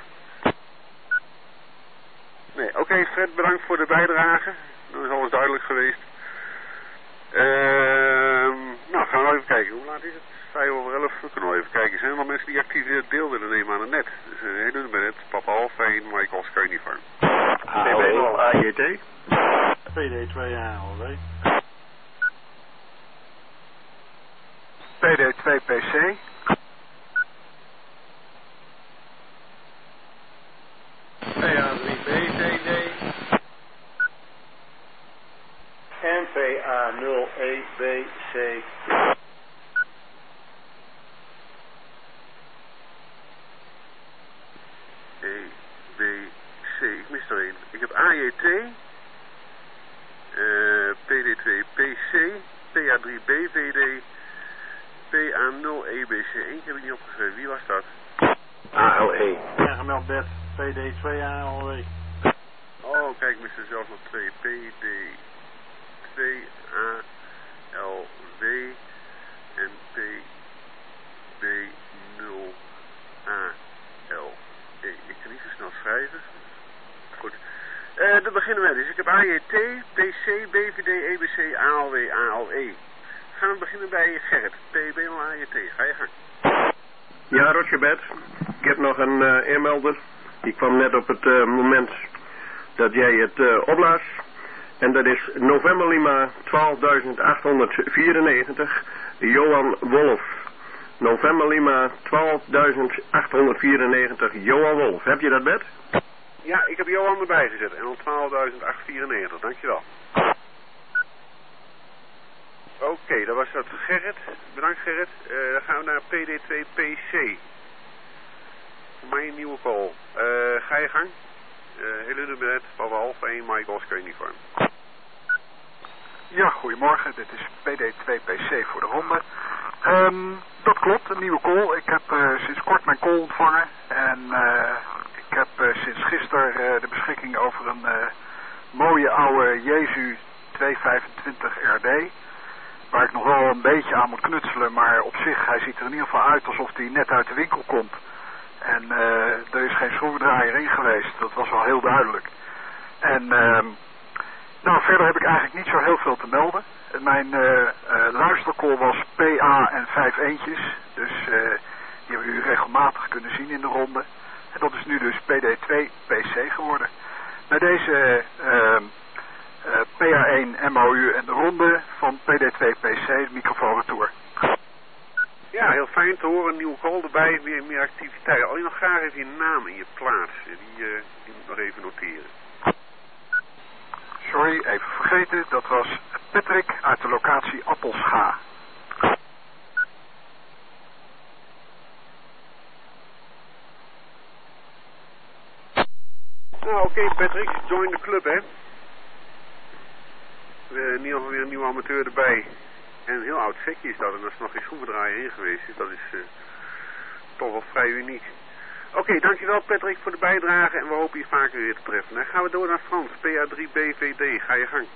A: Nee, oké, Fred, bedankt voor de bijdrage. Dat is alles duidelijk geweest. Nou, gaan we even kijken. Hoe laat is het? 5:11. We kunnen wel even kijken. Zijn er nog mensen die actief deel willen nemen aan het net? Dus heel doen met het. Papa Alfijn, Michael Skynifarm.
H: AOE, AJT.
D: PD2 AOW.
E: PD2 PC.
M: PA3BVD. En PA0EBC.
A: Ik mis er één. Ik heb AJT, PD2 PC, PA3BVD, PA0EBC. Eentje heb ik niet opgeschreven. Wie was dat?
H: ALE.
D: Ja, gemeld Bert. PD2 AOW.
A: Oh, kijk, ik mis er zelfs nog twee. PD2 ALW en PB0 AL. Ik kan niet zo snel schrijven. Goed. Dan beginnen we dus. Ik heb AJT, PC, BVD, EBC, ALW, ALE. Gaan we beginnen bij Gerrit. PB en AJT. Ga je gang.
L: Ja, Roger Bert. Ik heb nog een inmelder. Die kwam net op het moment dat jij het oplas. En dat is November Lima 12.894. Johan Wolf. November Lima 12.894. Johan Wolf. Heb je dat, Bert?
A: Ja, ik heb Johan erbij gezet. En al 12.894. Dankjewel. Oké, dat was dat Gerrit. Bedankt Gerrit. Dan gaan we naar PD2 PC. Voor mij een nieuwe call. Ga je gang. Hele nummer Papa Alfijn, Michael Skynifarm.
E: Ja, goedemorgen. Dit is PD2 PC voor de ronde. Dat klopt, een nieuwe call. Ik heb sinds kort mijn call ontvangen. En ik heb sinds gisteren de beschikking over een mooie oude Jezu 225 RD. Waar ik nog wel een beetje aan moet knutselen. Maar op zich, hij ziet er in ieder geval uit alsof hij net uit de winkel komt. En er is geen schroevendraaier in geweest. Dat was wel heel duidelijk. En nou, verder heb ik eigenlijk niet zo heel veel te melden. Mijn luistercall was PA en 5 eentjes. Dus die hebben u regelmatig kunnen zien in de ronde. En dat is nu dus PD2 PC geworden. Bij deze PA1 MOU en de ronde van PD2 PC, de microfoon retour.
A: Ja, heel fijn te horen. Een nieuwe call erbij. Weer meer activiteit. Alleen nog graag even je naam in je plaats. Die moet nog even noteren.
E: Sorry, even vergeten. Dat was Patrick uit de locatie Appelscha.
A: Nou, oké, Patrick. Join the club, hè. In ieder geval weer een nieuwe amateur erbij. En een heel oud sekje is dat. En er is nog geen schroevendraaier in geweest. Dus dat is toch wel vrij uniek. Oké, dankjewel Patrick voor de bijdrage. En we hopen je vaker weer te treffen. Dan gaan we door naar Frans. PA3BVD. Ga je gang.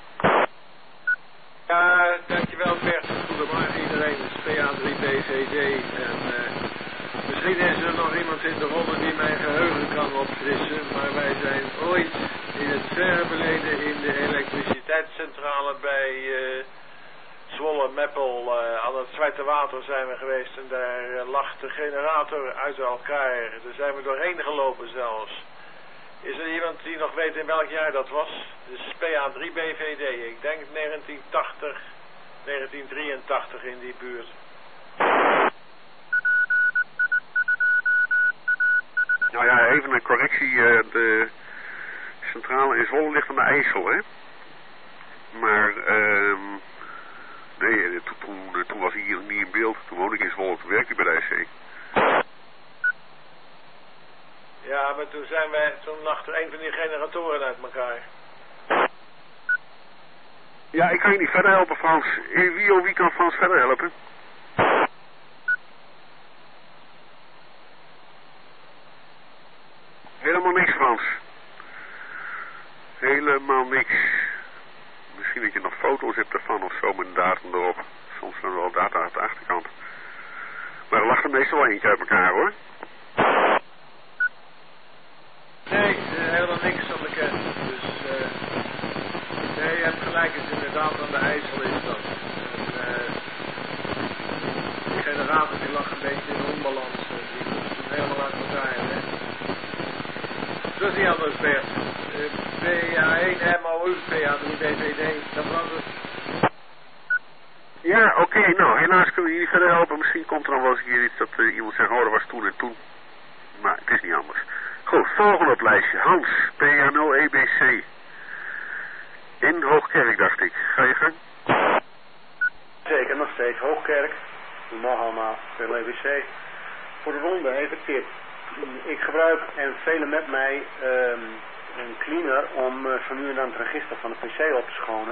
M: Ja, dankjewel Bert. Goedemorgen iedereen. Het is PA3BVD. En misschien is er nog iemand in de ronde die mijn geheugen kan opfrissen. Maar wij zijn ooit in het verre verleden in de elektriciteitscentrale bij Zwolle-Meppel aan het Zwarte Water zijn we geweest. En daar lag de generator uit elkaar. Daar zijn we doorheen gelopen zelfs. Is er iemand die nog weet in welk jaar dat was? Dus PA3BVD. Ik denk 1980, 1983 in die buurt.
A: Nou ja, even een correctie. De centrale in Zwolle ligt aan de IJssel, hè. Maar, nee, toen was hij hier niet in beeld. Toen woonde ik in Zwolle, toen werkte ik bij de IC.
M: Ja, maar toen lag er een van die generatoren uit elkaar.
A: Ja, ik kan je niet verder helpen, Frans. Wie kan Frans verder helpen? Helemaal niks, Frans. Helemaal niks. Misschien dat je nog foto's hebt ervan of zo met een datum erop. Soms zijn er wel data aan de achterkant. Maar er lag er meestal wel eentje uit elkaar, hoor.
M: Nee, helemaal niks aan bekend. Dus, nee, je hebt gelijk, het is inderdaad aan de IJssel is dat. En, die generator die lag een beetje in onbalans. Die moest toen helemaal uit elkaar, hè. Dat is niet anders, Bert. PA1 MOU, PA3 DVD, dat was het.
A: Ja, oké, nou, helaas kunnen we je niet verder helpen. Misschien komt er dan wel eens hier iets dat iemand zegt, oh, dat was toen en toen. Maar het is niet anders. Goed, volgende op lijstje. Hans, PA0EBC. In Hoogkerk, dacht ik. Ga je gang?
N: Zeker, nog steeds Hoogkerk. Goedemorgen allemaal, PA0EBC. Voor de ronde even tip. Ik gebruik, en velen met mij, een cleaner om van nu en dan het register van de PC op te schonen.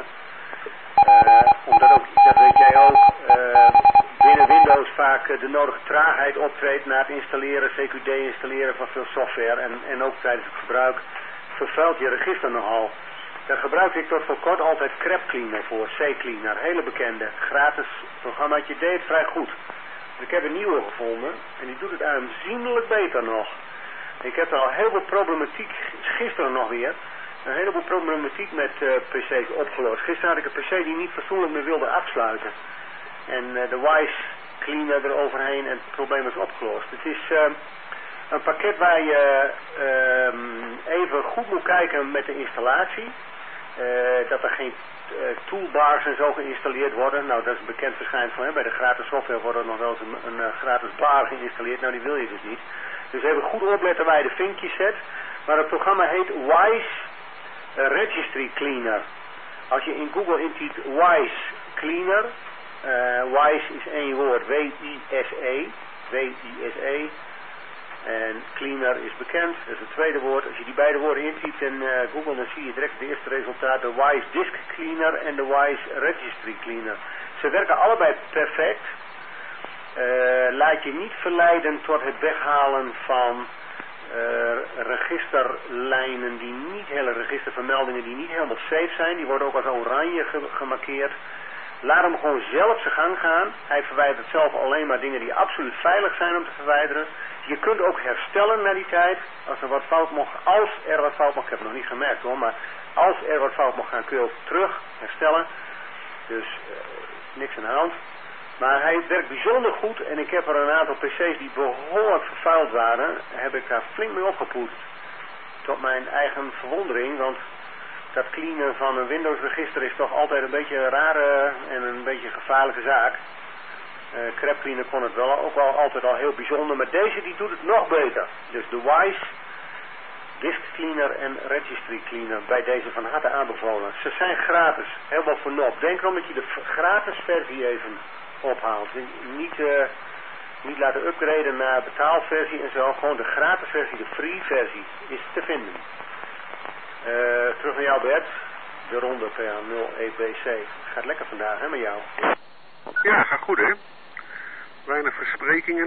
N: Omdat ook, dat weet jij ook, binnen Windows vaak de nodige traagheid optreedt na het installeren, CQD installeren van veel software. En ook tijdens het gebruik vervuilt je register nogal. Daar gebruikte ik tot voor kort altijd Crap Cleaner voor, C-Cleaner, hele bekende, gratis programmaatje, deed het vrij goed. Ik heb een nieuwe gevonden en die doet het aanzienlijk beter nog. Ik heb er al heel veel problematiek, gisteren nog weer, een heleboel problematiek met PC's opgelost. Gisteren had ik een PC die niet fatsoenlijk meer wilde afsluiten. En de Wise Cleaner eroverheen en het probleem is opgelost. Het is een pakket waar je even goed moet kijken met de installatie. Dat er geen toolbars en zo geïnstalleerd worden. Nou, dat is een bekend verschijnsel. Hè? Bij de gratis software wordt er nog wel eens een gratis bar geïnstalleerd. Nou, die wil je dus niet. Dus even goed opletten waar je de vinkjes zet. Maar het programma heet Wise Registry Cleaner. Als je in Google intypt Wise Cleaner, Wise is één woord, W-I-S-E, W-I-S-E, en Cleaner is bekend, dat is het tweede woord. Als je die beide woorden intypt in Google, dan zie je direct het eerste resultaat, de Wise Disk Cleaner en de Wise Registry Cleaner. Ze werken allebei perfect. Laat je niet verleiden tot het weghalen van registerlijnen die niet, hele registervermeldingen die niet helemaal safe zijn. Die worden ook als oranje gemarkeerd. Laat hem gewoon zelf zijn gang gaan. Hij verwijdert zelf alleen maar dingen die absoluut veilig zijn om te verwijderen. Je kunt ook herstellen na die tijd. Als er wat fout mocht, ik heb het nog niet gemerkt hoor, maar als er wat fout mocht gaan, kun je ook terug herstellen. Dus niks aan de hand. Maar hij werkt bijzonder goed en ik heb er een aantal PC's die behoorlijk vervuild waren, heb ik daar flink mee opgepoetst. Tot mijn eigen verwondering, want dat cleanen van een Windows register is toch altijd een beetje een rare en een beetje gevaarlijke zaak. Crap Cleaner kon het wel, ook wel altijd al heel bijzonder, maar deze die doet het nog beter. Dus de Wise Disk Cleaner en Registry Cleaner, bij deze van harte aanbevolen. Ze zijn gratis, helemaal voor nop. Denk erom dat je de gratis versie even ophaalt. Niet laten upgraden naar betaalversie en zo. Gewoon de gratis versie, de free versie is te vinden. Terug naar jou Bert. De ronde PA0EBC. Gaat lekker vandaag hè met jou.
A: Ja, gaat goed hè. Weinig versprekingen.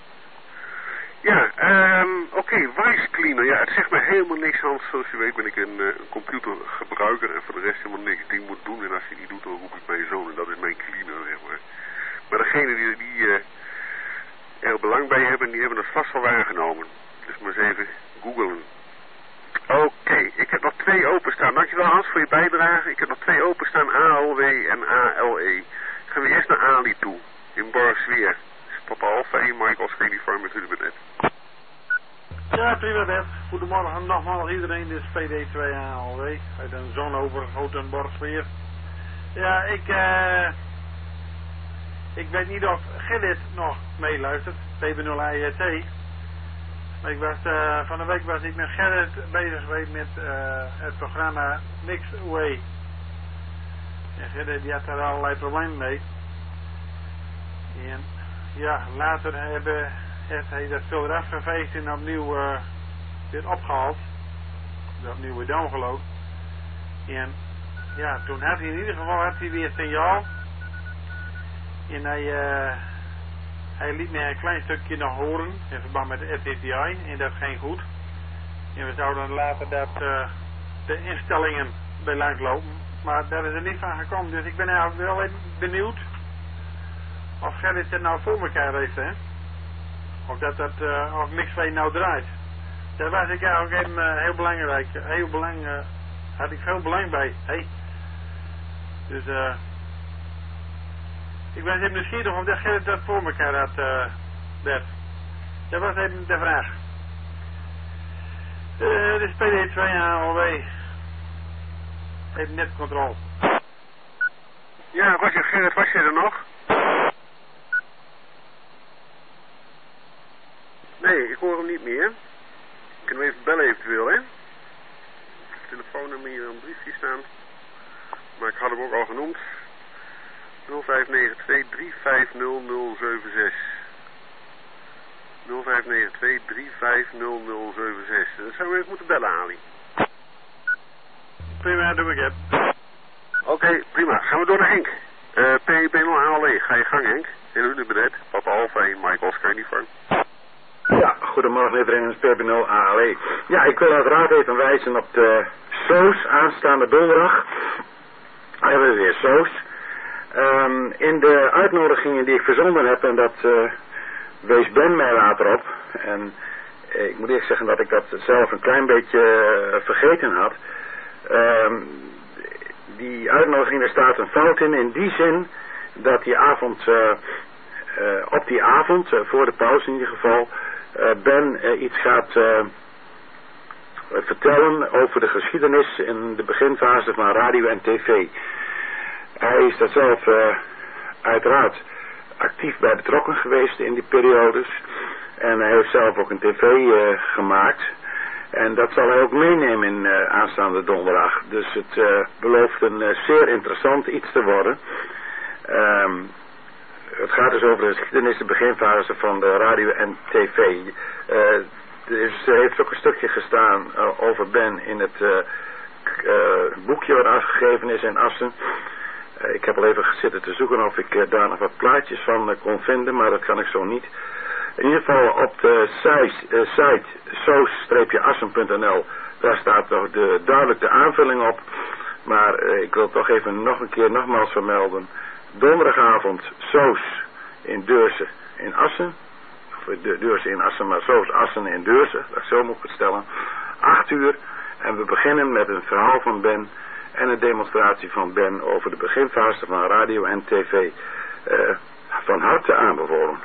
A: Ja, oké, Wise Cleaner. Ja, het zegt me helemaal niks, Hans. Zoals je weet ben ik een computergebruiker en voor de rest helemaal niks. Ding moet doen en als je die doet, dan roep ik mijn zoon en dat is mijn cleaner, zeg maar. Maar degenen die er belang bij hebben, die hebben het vast wel aangenomen. Dus maar eens even googlen. Oké, ik heb nog 2 openstaan. Dankjewel Hans voor je bijdrage. Ik heb nog 2 openstaan, ALW en ALE. Gaan we eerst naar Ali toe, in Borsweer. Papa Alpha 1, Michael Screening Farm met Ruben net.
D: Ja, prima Bert. Goedemorgen nogmaals iedereen. Dit is PD2 ALW uit een Zonoverhout en Borsweer. Ja, ik weet niet of Gerrit nog meeluistert, PB0IET. Van de week was ik met Gerrit bezig geweest met het programma Mix Away. En Gerrit die had daar allerlei problemen mee. En ja, later heeft hij dat spul eraf geveegd en opnieuw weer opgehaald. Opnieuw weer downgelopen. En ja, toen had hij in ieder geval weer signaal. En hij liet mij een klein stukje nog horen in verband met de RTTI en dat ging goed. En we zouden later de instellingen bij langslopen, maar daar is er niet van gekomen. Dus ik ben eigenlijk wel even benieuwd of Gerrit het nou voor elkaar heeft, hè? Of Mixway nou draait. Daar was ik eigenlijk even heel belangrijk. Had ik veel belang bij. Hey. Dus ik was even nieuwsgierig of dat Gerrit dat voor elkaar had, Bert. Dat was even de vraag. De PD2 AOW. Even netcontrole.
A: Ja, Gerrit, was je er nog? Nee, ik hoor hem niet meer. Kunnen we even bellen eventueel, hè? Telefoonnummer hier een briefje staan. Maar ik had hem ook al genoemd. 0592-350076. 0592-350076. Dat zou we even moeten bellen, Ali.
D: Prima, doe ik het.
A: Oké, prima. Gaan we door naar Henk. PB0 ALE. Ga je gang, Henk. In een bedet. Papa Alpha 1, Michael Skynifarm.
G: Ja, goedemorgen iedereen, PB0 ALE. Ja, ik wil uiteraard even wijzen op de SOS aanstaande donderdag. Hebben we weer SOS. In de uitnodigingen die ik verzonden heb, en dat wees Ben mij later op. En ik moet eerlijk zeggen dat ik dat zelf een klein beetje vergeten had. Die uitnodiging, daar staat een fout in die zin dat die avond, op die avond, voor de pauze in ieder geval, Ben iets gaat vertellen over de geschiedenis in de beginfase van radio en tv. Hij is daar zelf uiteraard actief bij betrokken geweest in die periodes. En hij heeft zelf ook een tv gemaakt. En dat zal hij ook meenemen in aanstaande donderdag. Dus het belooft een zeer interessant iets te worden. Het gaat dus over de geschiedenis, de beginfase van de radio en tv. Er heeft ook een stukje gestaan over Ben in het boekje wat uitgegeven is in Assen. Ik heb al even zitten te zoeken of ik daar nog wat plaatjes van kon vinden, maar dat kan ik zo niet. In ieder geval op de site soos-assen.nl, daar staat nog duidelijk de aanvulling op. Maar ik wil toch even nogmaals vermelden. Donderdagavond Soos in Deurzen in Assen. Of Deurzen in Assen, maar Soos Assen in Deurzen. Dat zo moet ik het stellen. 8 uur. En we beginnen met een verhaal van Ben. En een demonstratie van Ben over de beginfase van radio en tv. Van harte aanbevolen.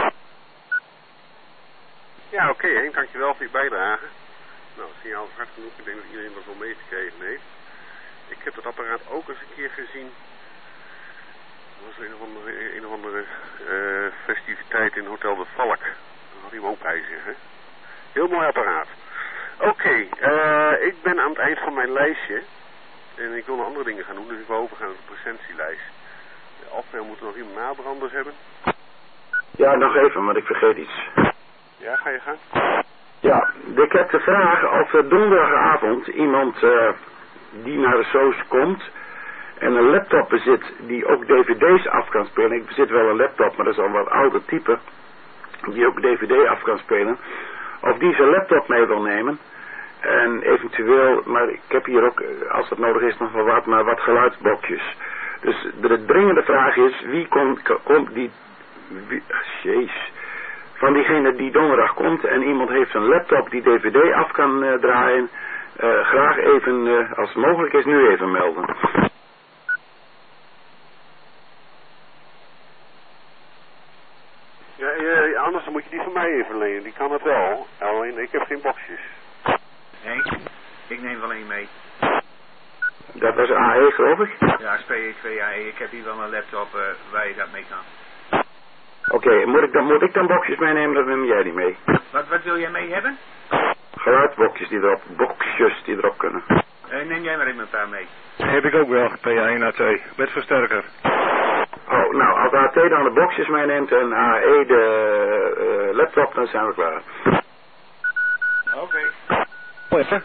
A: Ja, oké, Henk, dankjewel voor je bijdrage. Nou, het signaal is hard genoeg. Ik denk dat iedereen dat wel meegekregen heeft. Ik heb het apparaat ook eens een keer gezien. Dat was een of andere festiviteit in Hotel de Valk. Dat had hij hem ook bij zich, hè. Heel mooi apparaat. Oké, ik ben aan het eind van mijn lijstje. En ik wil nog andere dingen gaan doen, dus ik wil overgaan op de presentielijst. Alfred, moet er nog iemand nabranders hebben?
G: Ja, nog even, want ik vergeet iets.
A: Ja, ga je gaan?
G: Ja, ik heb de vraag of er donderdagavond iemand die naar de SOS komt en een laptop bezit die ook dvd's af kan spelen. Ik bezit wel een laptop, maar dat is al een wat ouder type, die ook dvd af kan spelen. Of die zijn laptop mee wil nemen. En eventueel, maar ik heb hier ook, als dat nodig is, nog wel wat, maar wat geluidsblokjes. Dus de dringende vraag is, wie komt die, van diegene die donderdag komt en iemand heeft een laptop die dvd af kan draaien, graag even, als het mogelijk is, nu even melden.
A: Ja, anders moet je die van mij even lenen, die kan het wel. Alleen, ik heb geen boxjes.
O: Nee, ik neem wel één mee.
G: Dat was AE, geloof ik?
O: Ja, SPE2 AE. Ik heb hier wel een laptop waar je dat mee kan.
G: Oké, moet ik dan boxjes meenemen, dan neem jij die mee?
O: Wat wil jij mee hebben?
G: Geluidsboxjes die erop kunnen.
O: Neem jij maar iemand daar mee.
P: Heb ik ook wel, PA1A2, met versterker.
G: Oh, nou, als AT dan de boxjes meeneemt en AE de laptop, dan zijn we klaar.
O: Oké.
P: Even.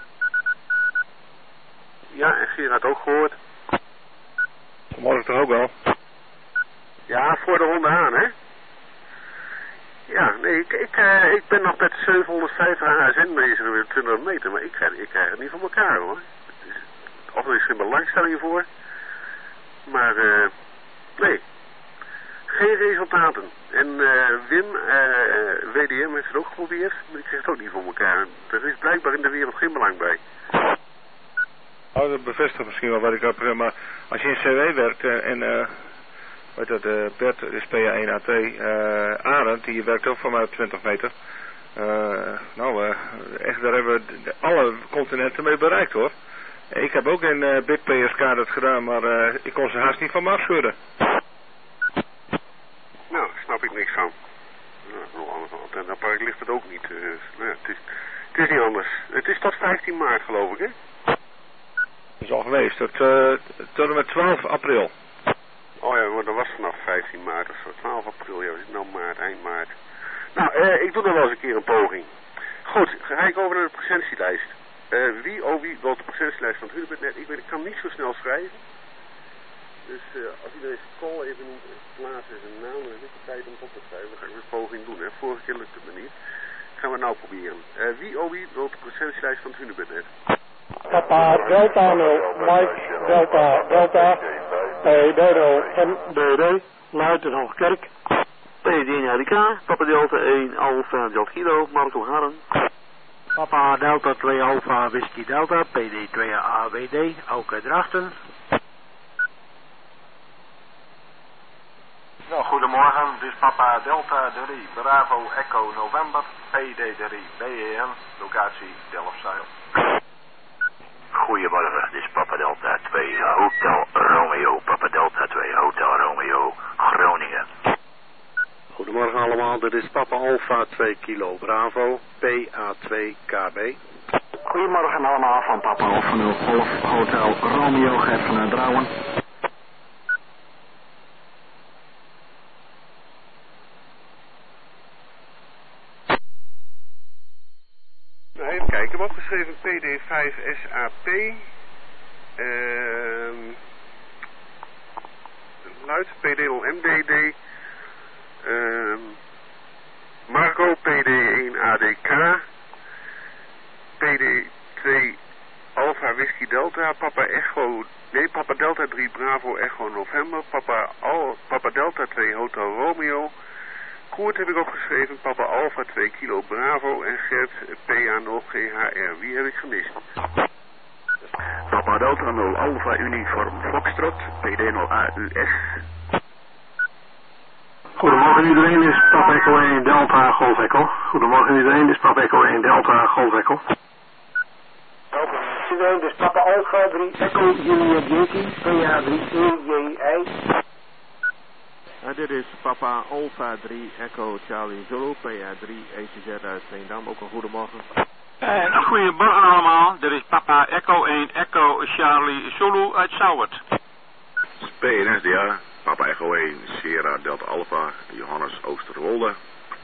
A: Ja, en Gerard ook gehoord.
P: Vanmorgen toch ook wel?
A: Ja, voor de ronde aan, hè? Ja, nee, ik ben nog met 750 ASN bezig met 20 meter, maar ik krijg het niet van elkaar, hoor. Of er is geen belangstelling voor. Maar, nee. Geen resultaten. En Wim, WDM heeft het ook geprobeerd, maar ik krijg het ook niet voor elkaar. Er is blijkbaar in de wereld geen belang bij.
P: Oh, dat bevestigt misschien wel wat ik heb, maar als je in CW werkt en weet dat, Bert is PA1AT, Arend, die werkt ook van mij op 20 meter. Echt, daar hebben we alle continenten mee bereikt, hoor. Ik heb ook in BitPSK dat gedaan, maar ik kon ze haast niet van me afschudden.
A: Nou, daar snap ik niks van. En dat park ligt het ook niet. Het is niet anders. Het is tot 15 maart, geloof ik, hè?
P: Dat is al geweest, tot en met 12 april.
A: Oh ja, maar dat was vanaf 15 maart of zo. 12 april, ja, nou maart, eind maart. Nou, ik doe nog wel eens een keer een poging. Goed, ga ik over naar de presentielijst. Wie wil de presentielijst van het Hunebed-net? Ik kan niet zo snel schrijven. Dus als iedereen zijn call even niet plaatsen en zijn naam, dan heb ik de tijd om het op te schrijven. Dan ga ik een poging doen, hè. Vorige keer lukte het me niet. Gaan we nou proberen. Wie wil de presentielijst van het Hunebed-net?
Q: Papa Delta 0, Mike Delta Delta, Dodo MDD, Luiten Hoogkerk,
R: PD Harika, Papa Delta 1 Alpha Delta Kilo, Marco Harren.
S: Papa Delta 2 Alpha Whisky Delta, PD 2 AWD, Auke Drachten.
T: Nou, goedemorgen, dit is Papa Delta 3, Bravo Echo November, PD 3 BEN, locatie Delfzijl.
U: Goedemorgen, dit is Papa Delta 2 Hotel Romeo, Papa Delta 2 Hotel Romeo, Groningen.
V: Goedemorgen allemaal, dit is Papa Alpha 2 Kilo Bravo, PA2 KB.
W: Goedemorgen allemaal, van Papa Alpha 0 Golf Hotel Romeo, Gert van Drouwen.
A: Even kijken, ik heb opgeschreven PD5SAP. Luid, PD0MDD. Marco, PD1ADK. PD2 Alpha Whisky Delta. Papa Delta 3 Bravo Echo November. Papa Delta 2 Hotel Romeo. Koert heb ik opgeschreven, Papa Alpha 2 Kilo Bravo en Gert PA0GHR. Wie heb ik gemist?
U: Papa Delta 0 Alpha Uniform Foxtrot, PD0AUS.
W: Goedemorgen iedereen, dit is Papa Echo 1 Delta Golf Echo. Goedemorgen iedereen, dit is Papa Echo 1 Delta Golf Echo.
Q: Iedereen, dit is Papa Alpha 3 Echo Juliet Yankee, PA3 EJI.
X: Dit is Papa Alpha 3 Echo Charlie Zulu, PA3 ECZ uit Veendam. Ook een goedemorgen.
Y: Goedemorgen allemaal, dit is Papa Echo 1 Echo Charlie Zulu uit Sauwert.
H: PNSDA, Papa Echo 1 Sierra Delta Alpha, Johannes Oosterwolde.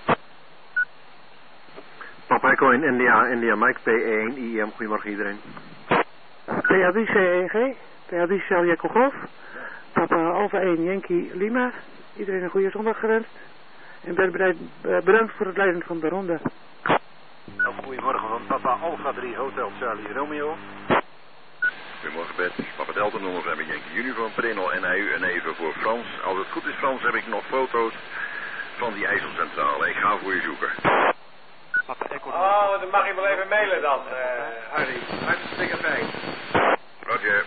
J: Papa Echo 1 India Mike P1 IM, goedemorgen iedereen.
Q: PA3 CEG, PA3 Charlie Echo Golf, Papa Alpha 1 Yankee Lima. Iedereen een goede zondag gewenst. En bedankt voor het leiden van de ronde.
V: Goedemorgen van Papa Alpha 3 Hotel Charlie Romeo.
H: Goedemorgen Bert, Papa Delta 0 November Yankee Uniform, Prenel NAU en even voor Frans. Als het goed is Frans heb ik nog foto's van die IJsselcentrale. Ik ga voor je zoeken.
M: Oh, dan mag je wel even mailen dan, Harry. Hartstikke fijn.
H: Roger.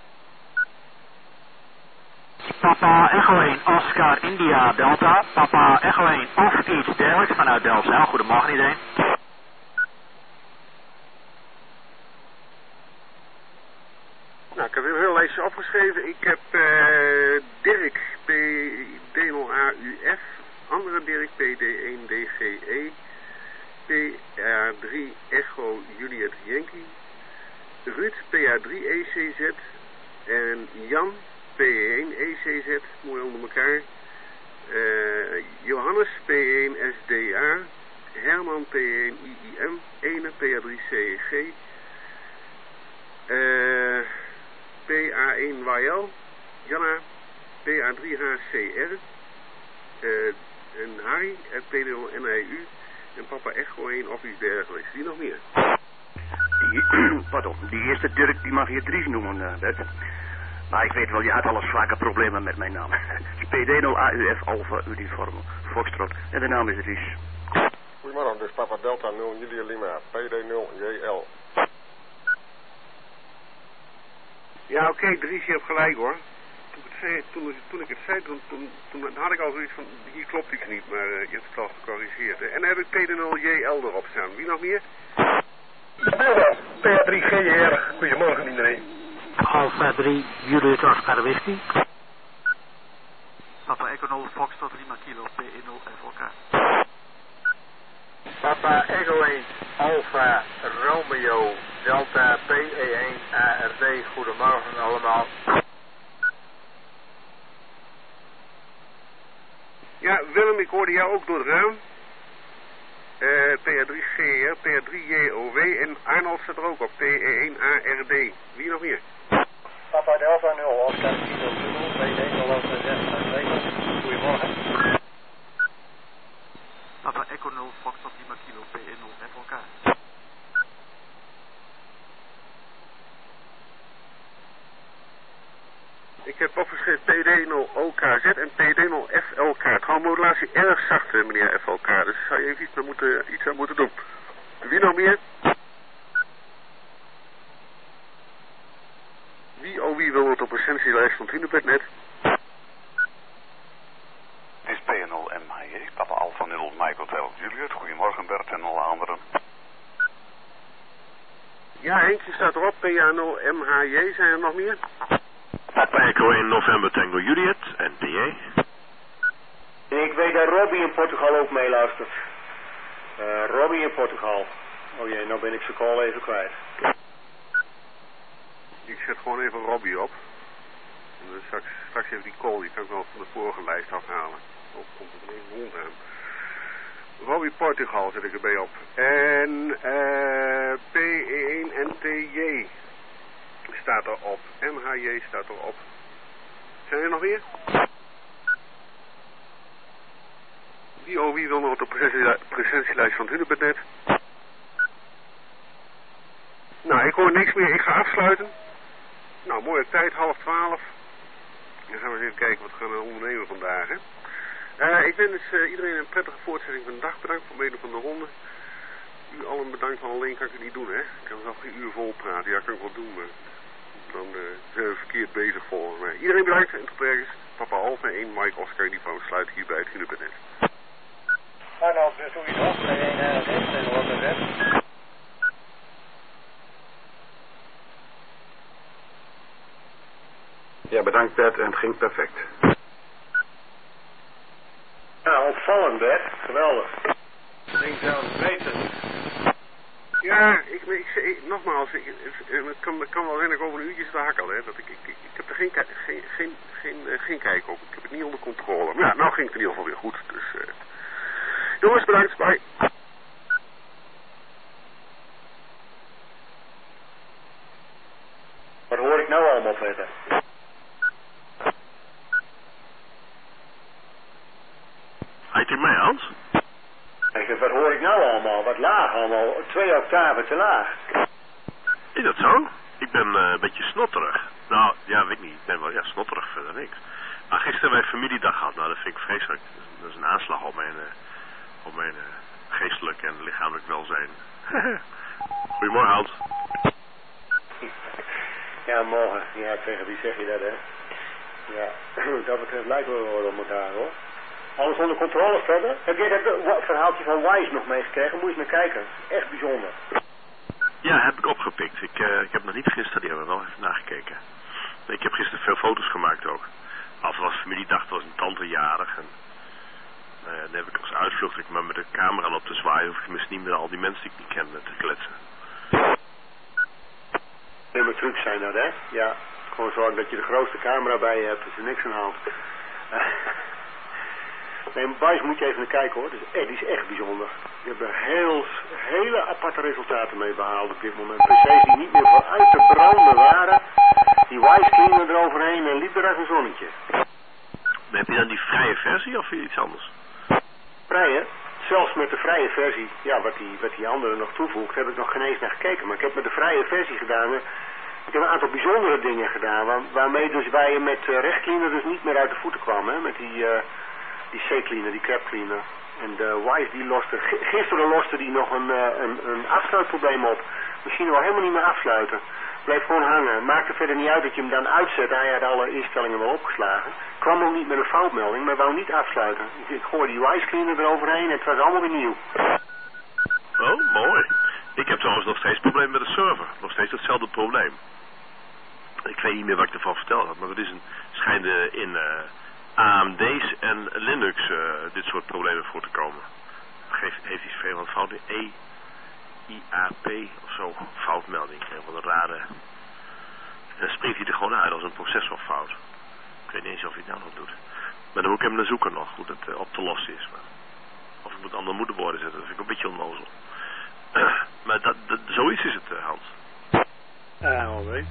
S: Papa Echo 1 Oscar India Delta, Papa Echo 1 of iets dergelijks vanuit Delfzijl. Goedemorgen iedereen.
A: Nou, ik heb weer een heel lijstje opgeschreven. Ik heb Dirk PD0AUF, andere Dirk PD1DGE, PA3 Echo Juliet Yankee, Ruud PA3 ECZ en Jan P1 ECZ, mooi onder elkaar. Johannes P1 SDA, Herman P1 IIM, Ene PA3 CEG, PA1 YL, Janna PA3 HCR, en Harry P0 NIU en Papa Echo 1 of iets dergelijks. Wie nog meer?
B: Die eerste Dirk die mag je Dries noemen, Bert. Maar ik weet wel, je had al eens vaker problemen met mijn naam. PD0 AUF Alpha Uniform Foxtrot. En de naam is Dries.
C: Goedemorgen, dus Papa Delta 0 Julia Lima, PD0 JL.
A: Ja, oké, Dries, je hebt gelijk hoor. Toen ik het zei, toen had ik al zoiets van, hier klopt iets niet, maar je hebt het al gecorrigeerd. En dan heb ik PD0 JL erop staan. Wie nog meer?
W: PA3GR, goedemorgen iedereen.
S: Alpha 3, Juliet Oscar Whisky.
F: Papa Echo 0 Foxtrot Lima Kilo PE0 FLK.
M: Papa Echo 1 Alpha Romeo Delta PE1 ARD. Goedemorgen allemaal.
A: Ja, Willem, ik hoorde jou ook door het raam. PA3GR, PA3JOW en Arnold staat er ook op, PE1 ARD. Wie nog meer?
N: Papa Delta 0, Oscar Kilo Zulu, PE0 Goedemorgen.
F: Papa Echo 0 Foxtrot Lima Kilo PE0 FLK.
A: Ik heb opgeschreven PD0 OKZ en PD0 FLK. Het modulatie erg zacht, meneer FLK. Dus zou je even iets aan moeten doen. Wie nog meer? Wie wil het op essentielijst van Hunebed-net?
H: Dit is PNL MHJ, Papa Alpha 0 Mike Hotel Juliet. Goedemorgen Bert en alle anderen.
A: Ja, Henkje staat erop, PA0 MHJ. Zijn er nog meer?
I: Papa Echo 1 November Tango Juliet en PA.
N: Ik weet dat Robbie in Portugal ook meeluistert. Robbie in Portugal. Oh jee, nou ben ik zijn call even kwijt.
A: Ik zet gewoon even Robbie op. En dan straks even die call, die kan ik wel van de vorige lijst afhalen. Of komt er ineens rond aan. Robbie Portugal zet ik erbij op. En PE1 NTJ staat erop. MHJ staat erop. Zijn er nog meer? Wie wil nog op de presentielijst van het Hunebed-net? Nou, ik hoor niks meer. Ik ga afsluiten. Nou, mooie tijd, 11:30. Dan gaan we eens even kijken wat we gaan ondernemen vandaag. Hè? Ik wens iedereen een prettige voortzetting van de dag. Bedankt voor het meedoen van de ronde. U allen bedankt, van alleen kan ik het niet doen, hè. Ik kan nog geen uur vol praten. Ja, kan ik wel doen, maar dan zijn we verkeerd bezig volgens mij. Iedereen bedankt en tot ergens. Papa Alpha 1, Mike Oscar, die van sluit hier bij het Hunebed-net.
N: Arnold, dus hoe je het op? PE1
G: Ja, bedankt Bert en het ging perfect.
N: Ja, opvallend Bert. Geweldig. Het ging zelfs beter.
A: Ja, nogmaals, het kan wel zijn dat ik over een uurtje sta hakkel, hè. Dat ik heb er geen kijk op. Ik heb het niet onder controle. Maar ja, nou ging het in ieder geval weer goed. Dus, jongens, bedankt. Bye.
N: Wat hoor ik nou allemaal verder?
I: Heet u mij, Hans?
N: Wat hoor ik nou allemaal? Wat laag allemaal. 2 octaven te laag.
I: Is dat zo? Ik ben een beetje snotterig. Nou, ja, weet ik niet. Ik ben wel snotterig, verder niks. Maar gisteren hebben wij familiedag gehad. Nou, dat vind ik vreselijk. Dat is een aanslag op mijn geestelijk en lichamelijk welzijn. Goedemorgen, Hans.
N: Ja, morgen. Ja, tegen wie zeg je dat, hè? Ja, dat betreft lijkt wel wat om elkaar, hoor. Alles onder controle verder. Heb jij dat verhaaltje van Wise nog meegekregen? Moet je eens naar kijken. Echt bijzonder.
I: Ja, heb ik opgepikt. Ik heb nog niet gisteren, die hebben we wel even nagekeken. Ik heb gisteren veel foto's gemaakt ook. Als was familiedag, was een tante jarig. En dan heb ik als uitvlucht ik maar met de camera op te zwaaien mij hoef ik misschien niet met al die mensen die ik niet ken te kletsen.
N: Slimme trucs zijn dat, hè? Ja, gewoon zorgen dat je de grootste camera bij je hebt, is er niks aan de hand. Nee, Buis moet je even naar kijken hoor, die is echt bijzonder. Je hebt er hele aparte resultaten mee behaald op dit moment. PC's die niet meer vooruit te branden waren, die Wise cleaner eroverheen en liep er als een zonnetje.
I: Maar heb je dan die vrije versie of iets anders?
N: Vrije? Zelfs met de vrije versie, ja, wat die andere nog toevoegt, heb ik nog geen eens naar gekeken. Maar ik heb met de vrije versie gedaan, ik heb een aantal bijzondere dingen gedaan, waarmee dus wij je met rechtcleaner dus niet meer uit de voeten kwam, hè, met die C-cleaner, die crap cleaner. En de Wise die loste, gisteren loste die nog een afsluitprobleem op. Machine wou helemaal niet meer afsluiten. Bleef gewoon hangen. Maakte verder niet uit dat je hem dan uitzet. Hij had alle instellingen wel opgeslagen. Kwam ook niet met een foutmelding, maar wou niet afsluiten. Ik gooi die Wise cleaner eroverheen en het was allemaal weer nieuw.
I: Oh, mooi. Ik heb trouwens nog steeds het probleem met de server. Nog steeds hetzelfde probleem. Ik weet niet meer wat ik ervan verteld had, maar het is schijnt in AMD's en Linux dit soort problemen voor te komen. Heeft iets veel van fout in EIAP of zo, foutmelding. Wat een rare. Dan springt hij er gewoon uit als een processorfout. Ik weet niet eens of hij het nou nog doet. Maar dan moet ik hem naar zoeken nog, hoe dat op te lossen is. Maar of ik moet andere moederborden zetten, dat vind ik een beetje onnozel. Maar zoiets is het, Hans.
W: Alweer.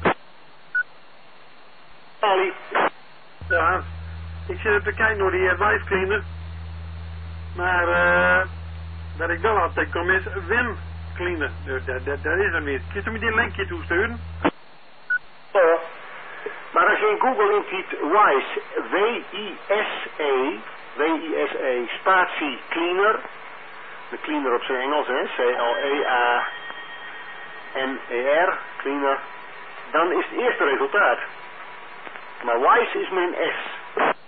W: Ali. Ja, ik zit te kijken naar die Wise cleaner. Maar wat ik wel had kom is Wim cleaner. Dat is hem niet. Kun je me die linkje toesturen?
N: Oh. Maar als je in Google intypt Wise, W-I-S-E, spatie cleaner, de cleaner op zijn Engels, hè, C-L-E-A-N-E-R, cleaner, dan is het eerste resultaat. Maar Wise is met een S.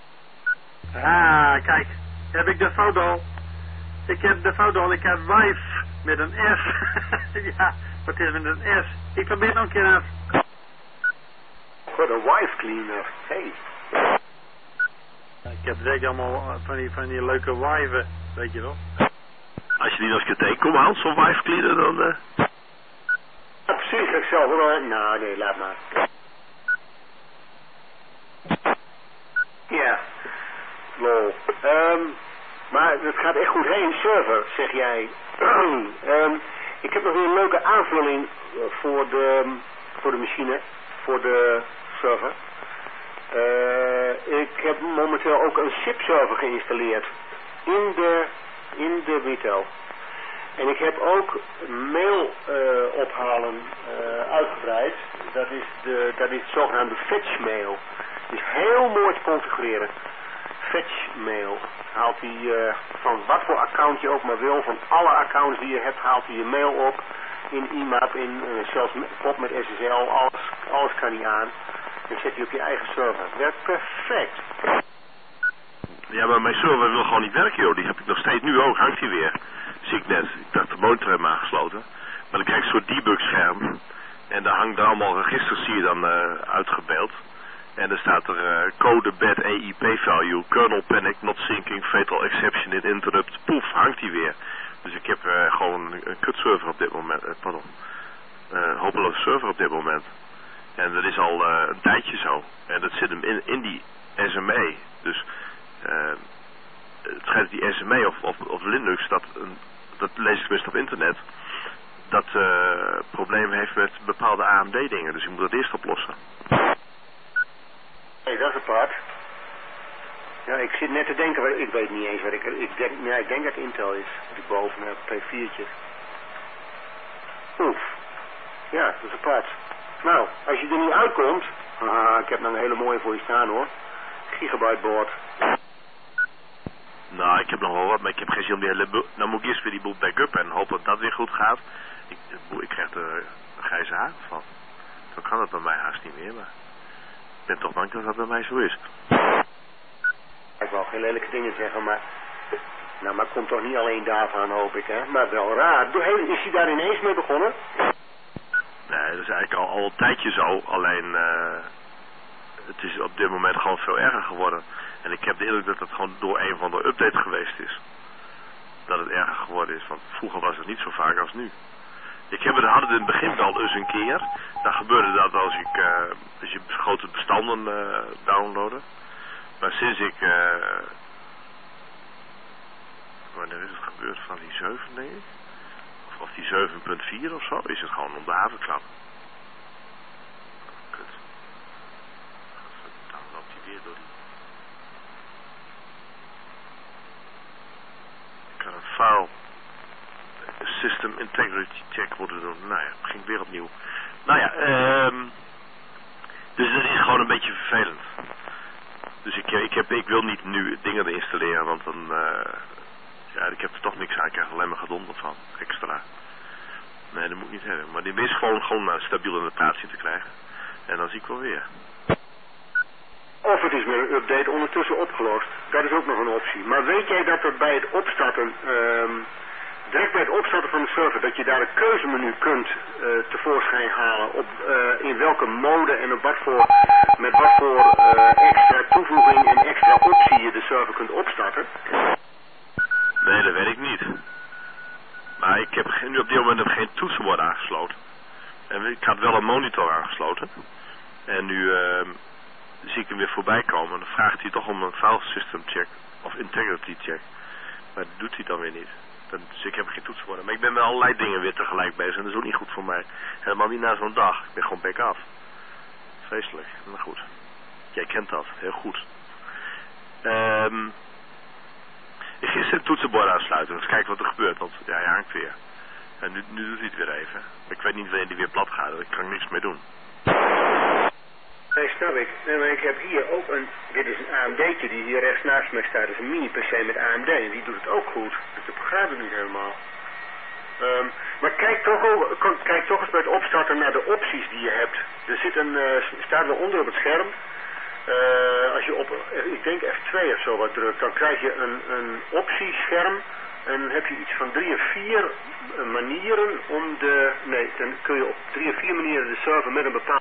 W: Ah, kijk, heb ik de fout al. Ik heb de fout al, ik heb Wise met een S. Ja, wat is met een S? Ik probeer het nog een keer af.
N: Wat een Wise cleaner, hey.
W: Ik heb zeker allemaal van die leuke wijven, weet je wel.
I: Als je die nog eens kunt tegenkomen, Hans, zo'n Wise cleaner, dan...
N: Op zich, ik zelf wel. Nou, nee, laat maar. Ja, lol. Maar het gaat echt goed heen, server, zeg jij. Ik heb nog weer een leuke aanvulling voor de machine, voor de server. Ik heb momenteel ook een SIP-server geïnstalleerd in de retail. En ik heb ook mail ophalen uitgebreid. Dat is het zogenaamde fetch mail. Het is heel mooi te configureren. Fetch mail. Haalt hij van wat voor account je ook maar wil, van alle accounts die je hebt, haalt hij je mail op. In IMAP, zelfs pop met SSL, alles kan hij aan. En zet hij op je eigen server. Werkt perfect.
I: Ja, maar mijn server wil gewoon niet werken, joh. Die heb ik nog steeds nu ook, hangt hij weer. Zie ik net. Ik dacht de monitor heb aangesloten. Maar dan krijg je een soort debug scherm. En daar hangt er allemaal registers, zie je dan uitgebeeld. En er staat er code bad EIP value, kernel panic, not syncing, fatal exception in interrupt. Poef, hangt hij weer. Dus ik heb gewoon een kutserver op dit moment. Hopeloze server op dit moment. En dat is al een tijdje zo. En dat zit hem in die SME. Dus het schijnt die SME of Linux, dat lees ik best op internet, dat problemen heeft met bepaalde AMD dingen. Dus je moet dat eerst oplossen.
N: Nee, dat is apart. Ja, ik zit net te denken, ik weet niet eens wat ik denk dat Intel is. Wat ik boven heb, P4'tjes. Oef. Ja, dat is apart. Nou, als je er niet uitkomt, ik heb nog een hele mooie voor je staan hoor. Gigabyte board.
I: Nou, ik heb nog wel wat, maar ik heb geen zin meer. Nou moet ik eerst weer die boel backup en hopen dat dat weer goed gaat. Ik krijg er een grijze haar van. Zo kan dat bij mij haast niet meer, maar ik ben toch bang dat dat bij mij zo is.
N: Ik wil geen lelijke dingen zeggen, maar het komt toch niet alleen daarvan, hoop ik, hè. Maar wel raar. Is hij daar ineens mee begonnen?
I: Nee, dat is eigenlijk al een tijdje zo. Alleen, het is op dit moment gewoon veel erger geworden. En ik heb de indruk dat het gewoon door een van de updates geweest is. Dat het erger geworden geworden is. Want vroeger was het niet zo vaak als nu. Ik had het in het begin wel eens een keer. Dan gebeurde dat als je grote bestanden downloadde. Maar sinds ik... wanneer is het gebeurd? Van die 7, denk ik? Of die 7.4 of zo? Is het gewoon om de havenklap. Kut. Dan loopt hij weer door die... Ik kan een file... System integrity check moeten doen. Nou ja, ging weer opnieuw. Nou ja, dus dat is gewoon een beetje vervelend. Dus ik wil niet nu dingen installeren, want dan, ja, ik heb er toch niks aan. Ik krijg alleen maar gedonder van, extra. Nee, dat moet ik niet hebben. Maar die is gewoon stabiel in de plaats zien te krijgen. En dan zie ik wel weer.
N: Of het is met een update ondertussen opgelost. Dat is ook nog een optie. Maar weet jij dat er bij het opstarten... direct bij het opstarten van de server, dat je daar een keuzemenu kunt tevoorschijn halen op in welke mode en op met wat voor extra toevoeging en extra optie je de server kunt opstarten?
I: Nee, dat weet ik niet. Maar ik heb nu op dit moment geen toetsenbord aangesloten. En ik had wel een monitor aangesloten. En nu zie ik hem weer voorbij komen. En dan vraagt hij toch om een file system check of integrity check. Maar dat doet hij dan weer niet. Dus ik heb geen toetsenborden. Maar ik ben met allerlei dingen weer tegelijk bezig. En dat is ook niet goed voor mij. Helemaal niet na zo'n dag. Ik ben gewoon back af. Vreselijk. Maar goed. Jij kent dat. Heel goed. Ik ga het toetsenbord aansluiten. Dus kijken wat er gebeurt. Want ja, hij hangt weer. En nu doet hij het weer even. Maar ik weet niet wanneer hij weer plat gaat. Daar kan ik niks mee doen.
N: Nee, snap ik. Nee, maar ik heb hier ook dit is een AMD'tje die hier rechts naast mij staat. Dat is een mini-PC met AMD en die doet het ook goed. Dus dat begrijp ik niet helemaal. Maar kijk toch eens bij het opstarten naar de opties die je hebt. Er staat wel onder op het scherm. Als je op, ik denk F2 of zo wat drukt, dan krijg je een optiescherm. En dan heb je iets van 3 of 4 manieren om dan kun je op 3 of 4 manieren de server met een bepaald...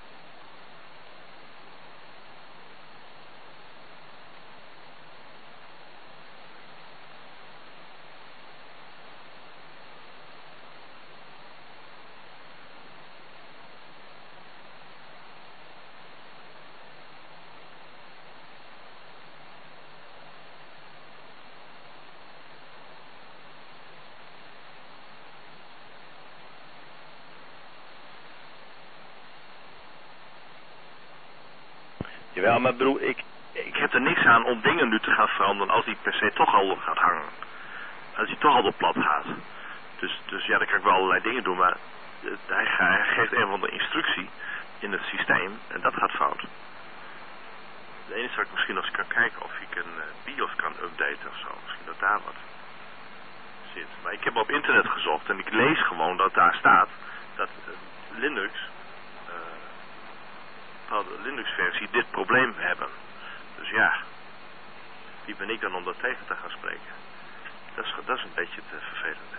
I: Jawel, maar bedoel, ik heb er niks aan om dingen nu te gaan veranderen als die PC toch al gaat hangen. Als hij toch al op plat gaat. Dus ja, dan kan ik wel allerlei dingen doen, maar hij geeft een van de instructie in het systeem en dat gaat fout. De ene zou ik misschien als ik kan kijken of ik een BIOS kan updaten of zo. Misschien dat daar wat zit. Maar ik heb op internet gezocht en ik lees gewoon dat daar staat dat Linux... de Linux-versie dit probleem hebben. Dus ja, wie ben ik dan om dat tegen te gaan spreken? Dat is een beetje te vervelend.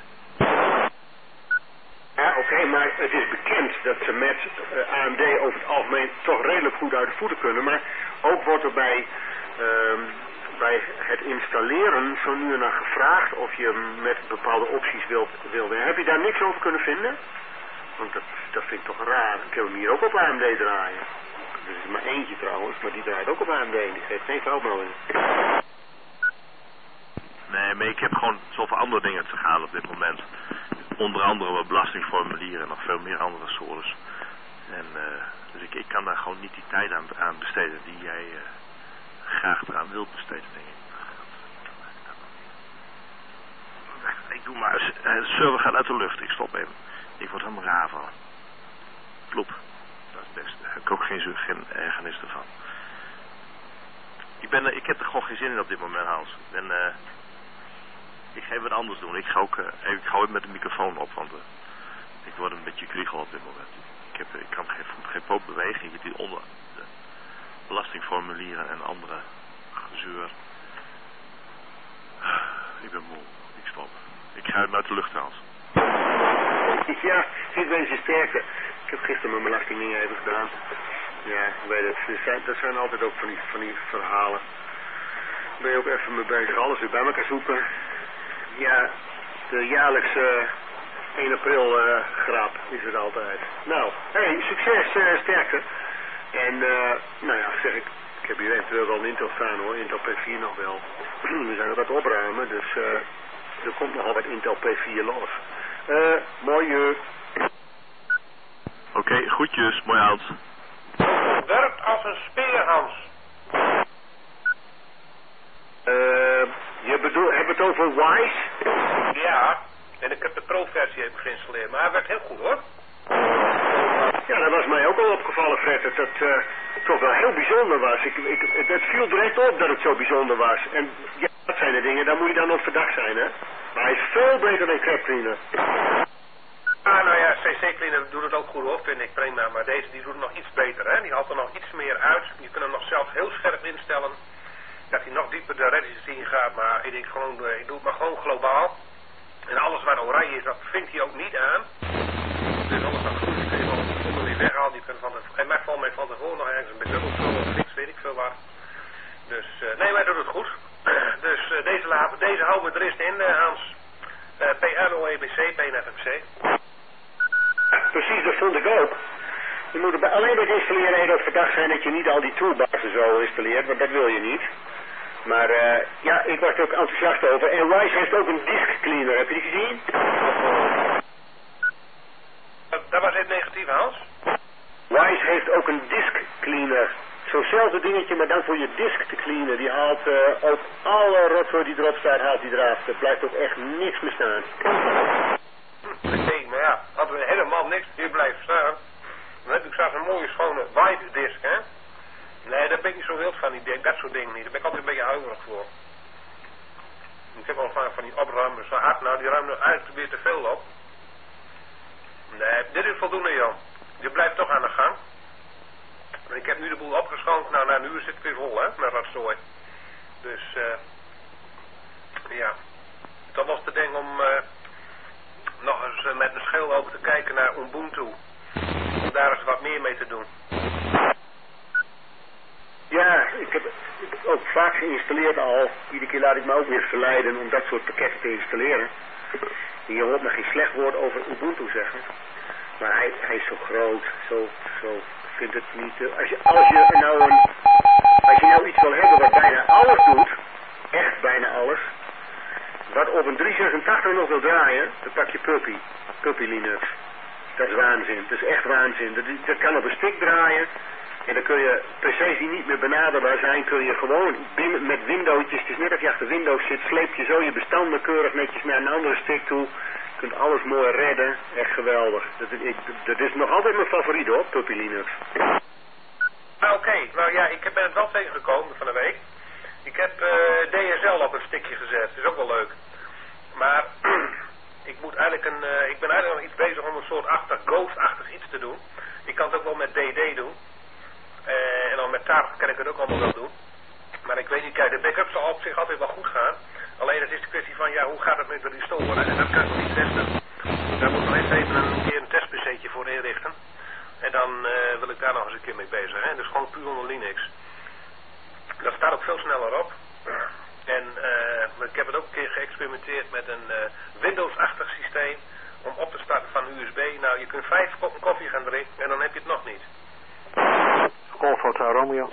N: Ja, oké, maar het is bekend dat ze met AMD over het algemeen toch redelijk goed uit de voeten kunnen. Maar ook wordt er bij het installeren zo nu en dan gevraagd of je met bepaalde opties wilt. Heb je daar niks over kunnen vinden? Want dat vind ik toch raar. Ik heb hem hier ook op AMD draaien. Er is maar eentje trouwens, maar die draait ook op AMD. Die geeft geen foutmelding.
I: Nee, maar ik heb gewoon zoveel andere dingen te gaan op dit moment. Onder andere wat belastingformulieren en nog veel meer andere soorten. En dus ik kan daar gewoon niet die tijd aan besteden die jij graag eraan wilt besteden, denk ik. Ik doe maar, de server gaat uit de lucht, ik stop even. Ik word helemaal raar van. Plop. Dat is het beste. Daar heb ik ook geen ergernis ervan. Ik heb er gewoon geen zin in op dit moment, Hans. Ik ga even wat anders doen. Ik ga even met de microfoon op, want ik word een beetje kriegel op dit moment. Ik kan geen poot bewegen. Je ziet onder de belastingformulieren en andere gezeur. Ik ben moe. Ik stop. Ik ga uit de lucht, Hans.
N: Ja, ik wens je sterkte. Ik heb gisteren mijn belasting even gedaan. Ja, ik weet het. Dat zijn altijd ook van die verhalen. Ben je ook even mee bezig, alles weer bij elkaar zoeken. Ja, De jaarlijkse 1 april grap is het altijd. Nou, hey, succes, sterkte. En nou ja, zeg ik heb hier eventueel wel een Intel staan hoor, Intel P4 nog wel. We zijn er wat opruimen, dus er komt nogal wat Intel P4 los. Mooi
H: Oké, groetjes, mooi Hans.
T: Werkt als een speer, Hans.
N: Je hebt het over Wise?
T: Ja, en ik heb de pro-versie even geïnstalleerd, maar hij werkt heel goed hoor.
N: Ja, dat was mij ook al opgevallen, Fred, dat het toch wel heel bijzonder was. Het viel direct op dat het zo bijzonder was. En ja, dat zijn de dingen, daar moet je dan op verdacht zijn, hè. Maar hij is veel beter dan Crap Cleaner.
T: Ah, nou ja, CC Cleaner doet het ook goed hoor, vind ik prima. Maar deze die doet het nog iets beter, hè. Die haalt er nog iets meer uit. Je kunt hem nog zelfs heel scherp instellen. Dat hij nog dieper de registers in gaat, maar ik denk gewoon, ik doe het maar gewoon globaal. En alles wat oranje is, dat vindt hij ook niet aan. Dus alles wat groen is, kun je gewoon onder weer weghalen. En mij valt mij van tevoren nog ergens een bedubbeld zo of niks, weet ik veel waar. Dus, nee, maar hij doet het goed. Dus deze houden we er eerst in, Hans. PLO, EBC, PNFMC.
N: Precies, dat vond ik ook. Je moet er alleen bij het installeren heel verdacht zijn dat je niet al die toolbars zo installeert, want dat wil je niet. Maar ja, ik was er ook enthousiast over. En Wise heeft ook een disk cleaner, heb je die gezien?
T: Dat was het negatieve, Hans.
N: Wise heeft ook een disk cleaner. Zo'nzelfde dingetje, maar dan voor je disk te cleanen. Die haalt ook alle rotzooi die erop staat, haalt die eraf. Er blijft ook echt niks meer staan.
T: Nee, maar ja, hadden we helemaal niks hier blijven staan. Dan heb ik straks een mooie schone white disk, hè. Nee, daar ben ik niet zo wild van, dat soort dingen niet. Daar ben ik altijd een beetje huiverig voor. Ik heb al van die opruimers zo hard, nou die ruimen eigenlijk weer te veel op. Nee, dit is voldoende, Jan. Je blijft toch aan de gang. Ik heb nu de boel opgeschoond, nou nu is het weer vol, hè, met rotzooi. Dus, ja. Dat was de ding om nog eens met een schil over te kijken naar Ubuntu. Om daar eens wat meer mee te doen.
N: Ja, ik heb ook vaak geïnstalleerd al. Iedere keer laat ik me ook weer verleiden om dat soort pakketten te installeren. Je hoort me geen slecht woord over Ubuntu zeggen. Maar hij is zo groot, zo vindt het niet. Als je nou iets wil hebben wat bijna alles doet, echt bijna alles, wat op een 386 nog wil draaien, dan pak je Puppy Linux. Dat is waanzin, dat is echt waanzin. Dat kan op een stick draaien. En dan kun je PC's die niet meer benaderbaar zijn, kun je gewoon met windowtjes, het is net als je achter Windows zit, sleep je zo je bestanden keurig netjes naar een andere stick toe. Je kunt alles mooi redden, echt geweldig. Dat is nog altijd mijn favoriet hoor, Puppy Linux.
T: Oké, nou ja, ik ben het wel tegengekomen van de week. Ik heb DSL op een stickje gezet, dat is ook wel leuk. Maar ik ben eigenlijk nog iets bezig om een soort Ghost-achtig iets te doen. Ik kan het ook wel met DD doen. En dan met TARP kan ik het ook allemaal wel doen. Maar ik weet niet, kijk, de backup zal op zich altijd wel goed gaan. Alleen het is de kwestie van, ja, hoe gaat het met de restoren? En dat kan ik nog niet testen. Daar moet ik nog even een keer een testpc'tje voor inrichten. En dan wil ik daar nog eens een keer mee bezig. Hè? Dus gewoon puur onder Linux. Dat staat ook veel sneller op. En ik heb het ook een keer geëxperimenteerd met een Windows-achtig systeem. Om op te starten van USB. Nou, je kunt 5 koppen koffie gaan drinken en dan heb je het nog niet.
V: Golf Hotel Romeo.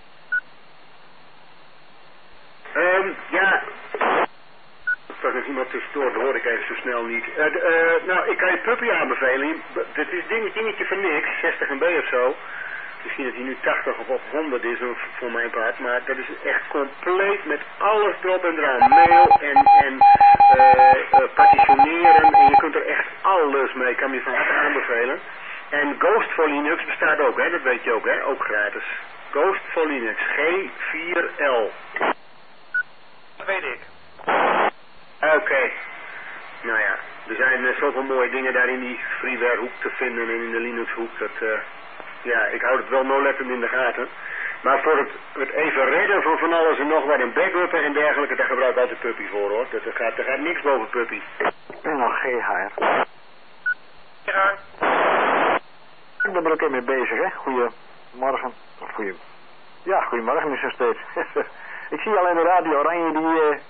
N: Ja. Er was nog iemand tussendoor, dat hoor ik even zo snel niet. Nou, ik kan je Puppy aanbevelen. Het is dingetje van niks, 60 MB of zo. Misschien dat hij nu 80 of 100 is voor mijn part, maar dat is echt compleet met alles erop en eraan. Mail en partitioneren en je kunt er echt alles mee. Ik kan me van harte aanbevelen. En Ghost for Linux bestaat ook, hè? Dat weet je ook, hè? Ook gratis. Ghost for Linux, G4L.
T: Dat weet ik.
N: Oké. Nou ja, er zijn zoveel mooie dingen daar in die freeware hoek te vinden en in de Linux hoek. Ja, ik houd het wel nauwlettend in de gaten. Maar voor het even redden van alles en nog wat en backuppen en dergelijke, daar gebruik ik altijd Puppy voor hoor. Er gaat niks boven Puppy.
V: Ik ben nog GHR.
T: Ja.
V: Ik ben er ook mee bezig, hè. Goedemorgen. Goedemorgen is nog steeds. Ik zie alleen de radio Oranje die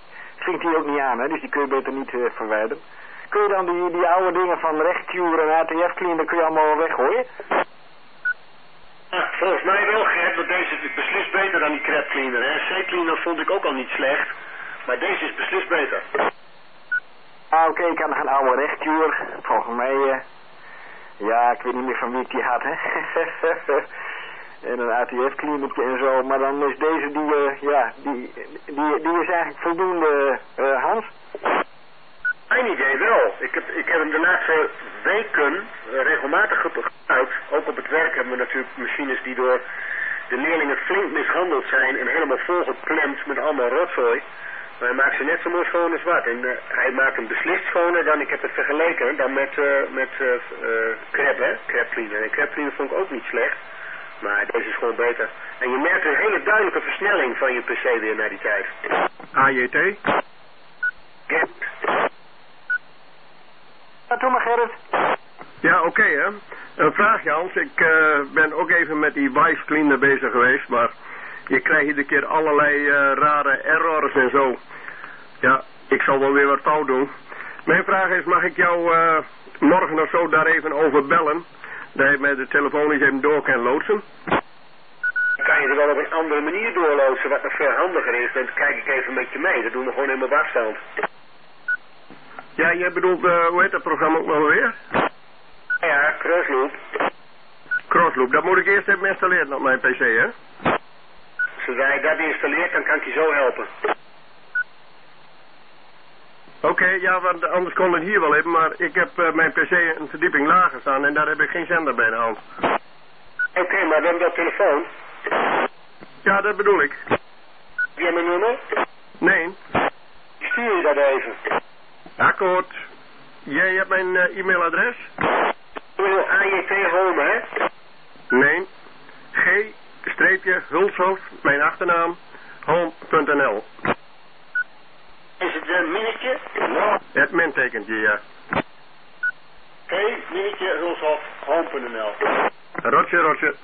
D: Schiet die ook niet aan, hè, dus die kun je beter niet verwijderen. Kun je dan die oude dingen van RegCure en ATF cleaner kun je allemaal weggooien?
N: Ja, volgens mij wel, Gert, want deze is beslist beter dan die crap cleaner. Hè. C-cleaner vond ik ook al niet slecht, maar deze is beslist beter.
D: Ah, oké, ik had nog een oude RegCure. Volgens mij, ja, ik weet niet meer van wie ik die had, hè. En een ATF cleanertje en zo, maar dan is deze die is eigenlijk voldoende, Hans.
N: Mijn idee wel. Ik heb hem de laatste weken regelmatig gebruikt. Ook op het werk hebben we natuurlijk machines die door de leerlingen flink mishandeld zijn en helemaal volgeklemd met allemaal rotzooi. Maar hij maakt ze net zo mooi schoon als wat. En hij maakt hem beslist schoner dan, ik heb het vergeleken, dan met crap, hè. Crap cleaner. En crap cleaner vond ik ook niet slecht. Maar deze is gewoon beter. En je merkt een hele duidelijke versnelling van je PC weer naar die tijd.
E: AJT?
N: Gerrit.
D: Ja, doe maar, Gerrit.
E: Ja, oké, hè. Een vraag, Jans. Ik ben ook even met die Vice Cleaner bezig geweest, maar je krijgt iedere keer allerlei rare errors en zo. Ja, ik zal wel weer wat fout doen. Mijn vraag is, mag ik jou morgen of zo daar even over bellen? Dat je met de telefoon eens even door kan loodsen?
N: Dan kan je er wel op een andere manier doorloodsen, wat nog veel handiger is. Dan kijk ik even met je mee. Dat doen we gewoon helemaal op afstand.
E: Ja, jij bedoelt, hoe heet dat programma ook nog weer?
N: Ja, Crossloop.
E: Crossloop, dat moet ik eerst even installeren op mijn PC, hè?
N: Zodra je dat installeert, dan kan ik je zo helpen.
E: Oké, ja, want anders kon het hier wel even, maar ik heb mijn PC een verdieping lager staan en daar heb ik geen zender bij de hand.
N: Oké, maar dan dat telefoon?
E: Ja, dat bedoel ik.
N: Heb jij mijn nummer?
E: Nee.
N: Stuur je dat even?
E: Akkoord. Jij hebt mijn e-mailadres?
N: AJT Home, hè?
E: Nee. G-Hulshoofd, mijn achternaam, home.nl.
N: Is het een minnetje?
E: Het mintekentje, ja.
N: Oké, minnetje, Hulshoofd, home.nl.
E: Rotje.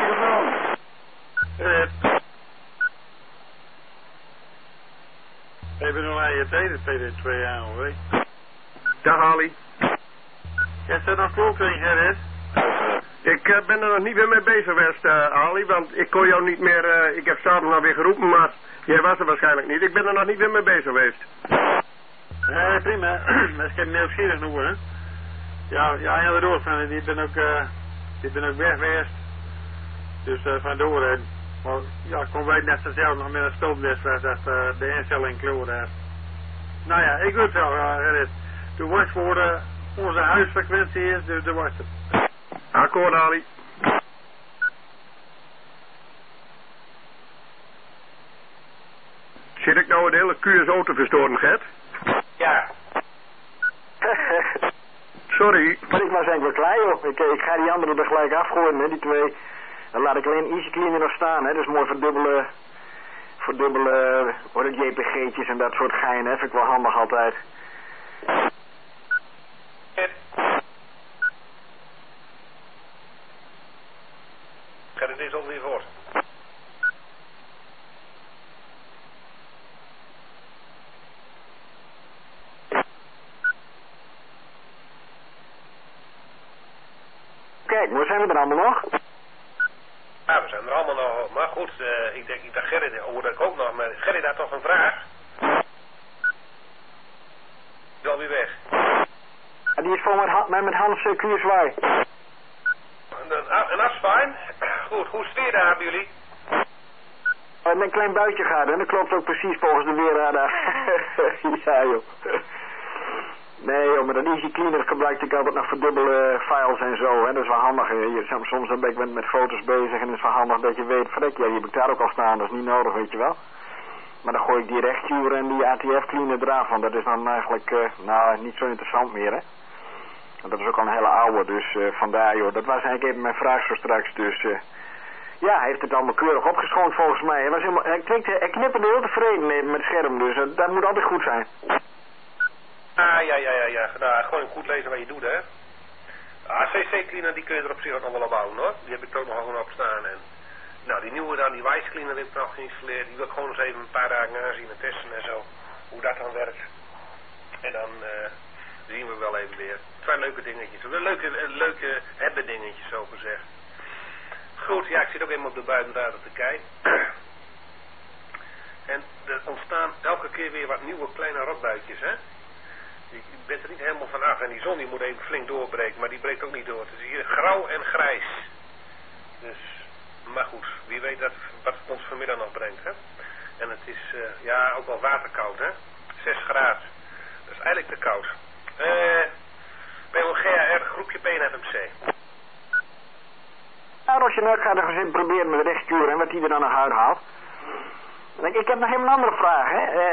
W: Even een AJT, de PD2 AOW.
E: Dag Ali.
W: Jij staat nog klopt in, Gerrit?
E: Ik ben er nog niet meer mee bezig geweest, Ali, want ik kon jou niet meer, ik heb s'avonds nog weer geroepen, maar jij was er waarschijnlijk niet. Ik ben er nog niet meer mee bezig geweest.
W: Nee, prima. Dat is nieuwsgierig nog, hè? Ja, inderdaad, van, die ben ook weg geweest. Dus vandoor, maar ja, ik kon weten dat ze zelf nog met een stopdes was, dat de instelling kloor heeft. Nou ja, ik weet wel, Gerrit. De was voor onze huisfrequentie is, dus de was het.
E: Akkoord, Ali. Zit ik nou het hele QSO te verstoren, Gert?
N: Ja.
D: Sorry. Maar ik was eigenlijk wel klaar, joh. Ik ga die anderen er gelijk afgooien, hè, die twee. Dan laat ik alleen Easy Cleaner nog staan, hè. Dat is mooi voor dubbele JPG'tjes en dat soort gein, hè. Vind ik wel handig altijd.
T: Ga het eens al weer voor.
D: Kijk, waar zijn we er allemaal nog?
T: Ja, we zijn er allemaal nog. Maar goed, ik dacht Gerrit, hoorde ik ook nog. Maar Gerrit had toch een vraag? Is alweer weg.
D: Ja, die is voor met Hans Kuurswaai.
T: En dat is fijn. Goed, hoe sfeer daar hebben jullie?
D: Met een klein buitje gaat, en dat klopt ook precies volgens de weerradar. Ja, joh. Nee, joh, maar dat Easy Cleaner gebruik ik altijd nog voor dubbele files en zo, hè. Dat is wel handig. Soms dan ben ik met foto's bezig en het is wel handig dat je weet, verrek, ja, die heb ik daar ook al staan, dat is niet nodig, weet je wel. Maar dan gooi ik die RegCure en die ATF Cleaner eraf, want dat is dan eigenlijk, niet zo interessant meer, hè. Want dat is ook al een hele oude, dus vandaar, joh. Dat was eigenlijk even mijn vraag zo straks, dus... ja, hij heeft het allemaal keurig opgeschoond volgens mij. Hij knipperde heel tevreden met het scherm, dus dat moet altijd goed zijn.
T: Ah, ja. Nou, gewoon goed lezen wat je doet, hè. ACC Cleaner, die kun je er op zich ook nog wel op bouwen, hoor. Die heb ik er ook nog gewoon op staan. En, nou, die nieuwe dan, die Vice Cleaner heb ik nog geïnstalleerd. Die wil ik gewoon eens even een paar dagen aanzien en testen en zo. Hoe dat dan werkt. wel even weer. 2 leuke dingetjes. Leuke hebben dingetjes, zo gezegd. Goed, ja, ik zit ook even op de buitenraden te kijken. En er ontstaan elke keer weer wat nieuwe kleine rotbuitjes, hè. Je bent er niet helemaal van af. En die zon die moet even flink doorbreken, maar die breekt ook niet door. Het is hier grauw en grijs. Dus, maar goed, wie weet wat het ons vanmiddag nog brengt, hè. En het is, ja, ook wel waterkoud, hè. 6 graden. Dat is eigenlijk te koud. BOGR, groepje PNFMC.
D: Nou, Rosje, nou, ik ga er eens proberen met de rechtsturen en wat die er dan nog uithaalt. Ik heb nog helemaal een andere vraag, hè.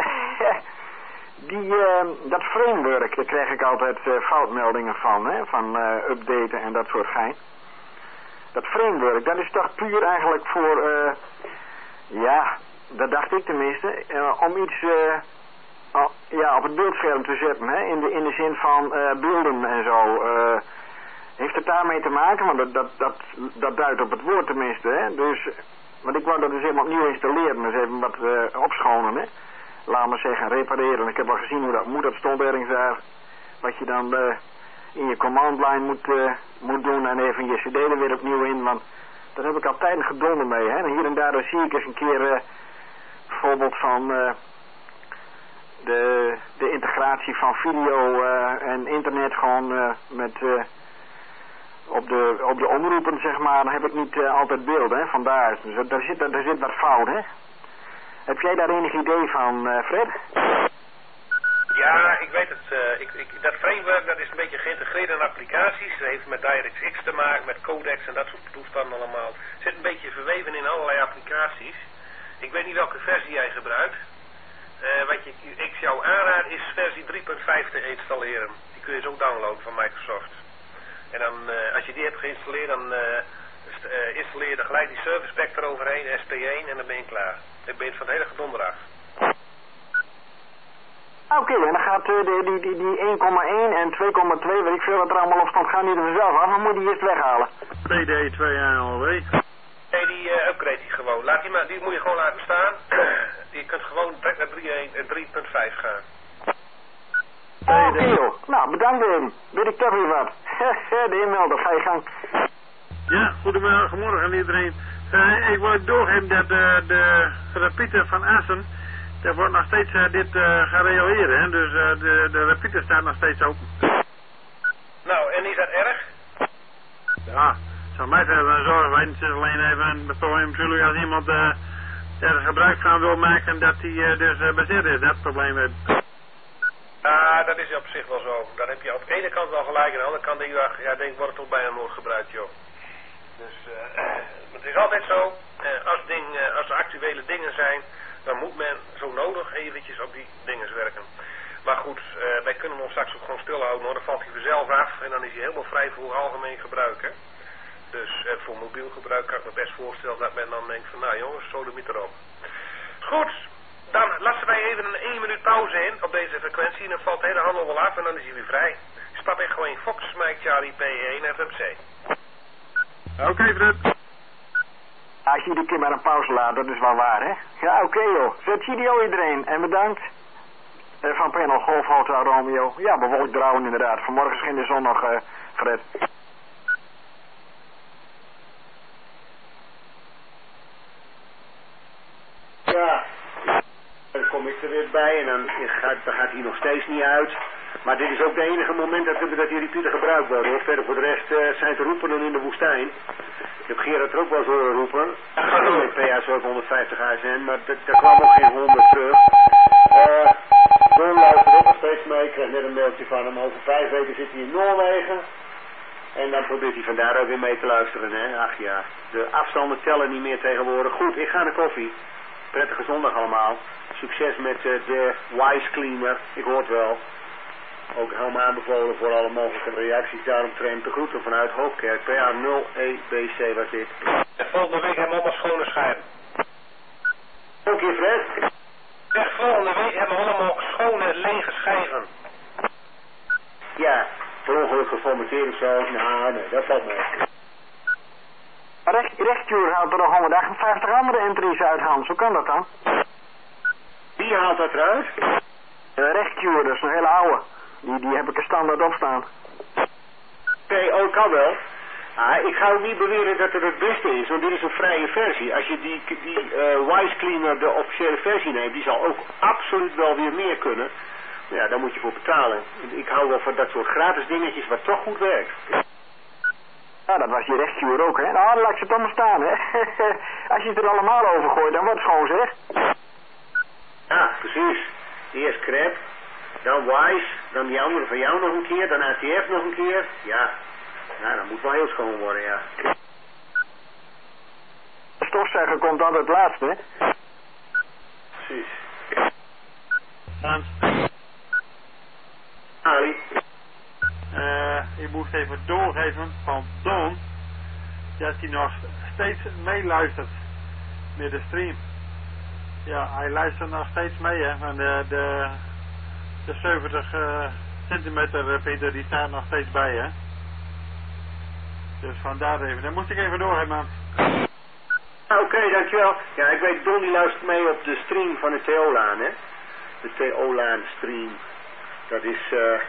D: Dat framework, daar krijg ik altijd foutmeldingen van, hè. Van updaten en dat soort gein. Dat framework, dat is toch puur eigenlijk voor, ja, dat dacht ik tenminste, om iets op het beeldscherm te zetten, hè. In de zin van beelden en zo. Heeft het daarmee te maken? Want dat duidt op het woord tenminste, hè. Dus, want ik wou dat dus even opnieuw installeren, dus even wat opschonen, hè. Laat maar zeggen, repareren. Ik heb al gezien hoe dat moet, dat stond ergens daar. Wat je dan in je command line moet doen en even je cd er weer opnieuw in, want daar heb ik altijd een gedonder mee, hè. En hier en daar zie ik eens een keer bijvoorbeeld van de integratie van video en internet gewoon met op de omroepen, zeg maar, dan heb ik niet altijd beeld, hè, vandaar. Dus daar zit wat fout, hè. Heb jij daar enig idee van, Fred?
T: Ja, ik weet het. Dat framework dat is een beetje geïntegreerd in applicaties. Dat heeft met DirectX te maken, met codecs en dat soort toestanden allemaal. Het zit een beetje verweven in allerlei applicaties. Ik weet niet welke versie jij gebruikt. Wat ik jou aanraad is versie 3.5 te installeren. Die kun je zo downloaden van Microsoft. En dan, als je die hebt geïnstalleerd, dan installeer je er gelijk die service pack eroverheen, SP1, en dan ben je klaar. Dan ben je van het hele gedonder af.
D: Oké, en dan gaat die 1,1 en 2,2, weet ik veel wat er allemaal op stond, gaan die er vanzelf af, dan moet die eerst weghalen.
W: PD2ALW.
T: Nee, die upgrade die gewoon. Die moet je gewoon laten staan. Je kunt gewoon direct naar 3.5 gaan.
D: Oké joh, nou bedankt even. Weet ik toch weer wat. De inmelder, ga je gang.
W: Ja, goedemorgen iedereen. Ik wil doorgeven dat de repeater van Assen, daar wordt nog steeds dit gerealiseerd, hè. Dus de repeater staat nog steeds open.
T: Nou, en is dat erg?
W: Ja, zou mij verder zorgen. Wij het is alleen even een probleem natuurlijk als iemand er gebruik van wil maken dat hij dus bezet is. Dat probleem is.
T: Dat is op zich wel zo. Dan heb je op de ene kant wel gelijk, en aan de andere kant denk je, wordt het toch bijna nooit gebruikt, joh. Dus het is altijd zo, als er actuele dingen zijn, dan moet men zo nodig eventjes op die dingen werken. Maar goed, wij kunnen ons straks ook gewoon stilhouden, hoor. Dan valt hij vanzelf af en dan is hij helemaal vrij voor algemeen gebruik, hè. Dus voor mobiel gebruik kan ik me best voorstellen dat men dan denkt van, nou jongens, sodemiet erop. Goed. Dan lassen wij even een 1 minuut pauze in op deze frequentie en dan valt de hele handel wel af en dan is hij weer vrij. Stap echt gewoon Fox, Mike, Charlie, P1, FMC.
W: Oké, Fred.
D: Als je iedere keer maar een pauze laat, dat is wel waar, hè? Ja, oké, joh. Zet CDO iedereen en bedankt. Van Panel Golf Hotel Romeo. Ja, bewolkt brouwen inderdaad. Vanmorgen scheen de zon nog, Fred.
N: Ja, dan kom ik er weer bij en dan gaat hij nog steeds niet uit. Maar dit is ook het enige moment dat die repeater gebruikt wordt, hoor. Verder voor de rest zijn te roepen dan in de woestijn. Ik heb Gerard er ook wel eens horen roepen. Met PA 750 ASN, maar daar kwam ook geen 100 terug. Don luistert ook nog steeds mee. Ik kreeg net een mailtje van hem. Over 5 weken zit hij in Noorwegen. En dan probeert hij vandaar ook weer mee te luisteren, hè. Ach ja, de afstanden tellen niet meer tegenwoordig. Goed, ik ga naar koffie. Prettige zondag allemaal. Succes met de Wise Cleaner. Ik hoor het wel. Ook helemaal aanbevolen voor alle mogelijke reacties daaromtrent. De groeten vanuit Hoofdkerk. PA0EBC was dit.
T: En volgende week hebben we allemaal schone schijven.
N: Ook hier, Fred?
T: Volgende week hebben we allemaal schone, lege schijven.
N: Ja, per ongeluk geformateerd of zo. Nou, nee, dat valt mee.
D: Rechtstuur haalt er nog 158 andere entries uit, Hans. Hoe kan dat dan?
N: Wie haalt dat eruit?
D: Rechtstuur, dat is een hele oude. Die heb ik er standaard op staan.
N: Oké, kan wel. Ik ga ook niet beweren dat het het beste is, want dit is een vrije versie. Als je die Wise Cleaner, de officiële versie neemt, die zal ook absoluut wel weer meer kunnen. Maar ja, daar moet je voor betalen. Ik hou wel van dat soort gratis dingetjes wat toch goed werkt.
D: Ja, dat was die rescuer ook, hè. Nou, dan laat ik ze toch maar staan, hè. Als je het er allemaal over gooit, dan wordt het gewoon zeg.
N: Ja, precies. Eerst Crab, dan Wise, dan die andere van jou nog een keer, dan ATF nog een keer. Ja, nou, dat moet wel heel schoon worden, ja.
D: De stofzuiger komt altijd het laatste, hè.
N: Precies.
W: Hans.
N: Ali.
W: Ik moest even doorgeven van Don dat hij nog steeds meeluistert met de stream. Ja, hij luistert nog steeds mee, hè. Van de 70 centimeter, Peter, die staat nog steeds bij, hè. Dus vandaar even. Dat moest ik even doorgeven, man.
N: Oké, dankjewel. Ja, ik weet, Don die luistert mee op de stream van de Theolaan, hè. De Theolaan stream. Dat is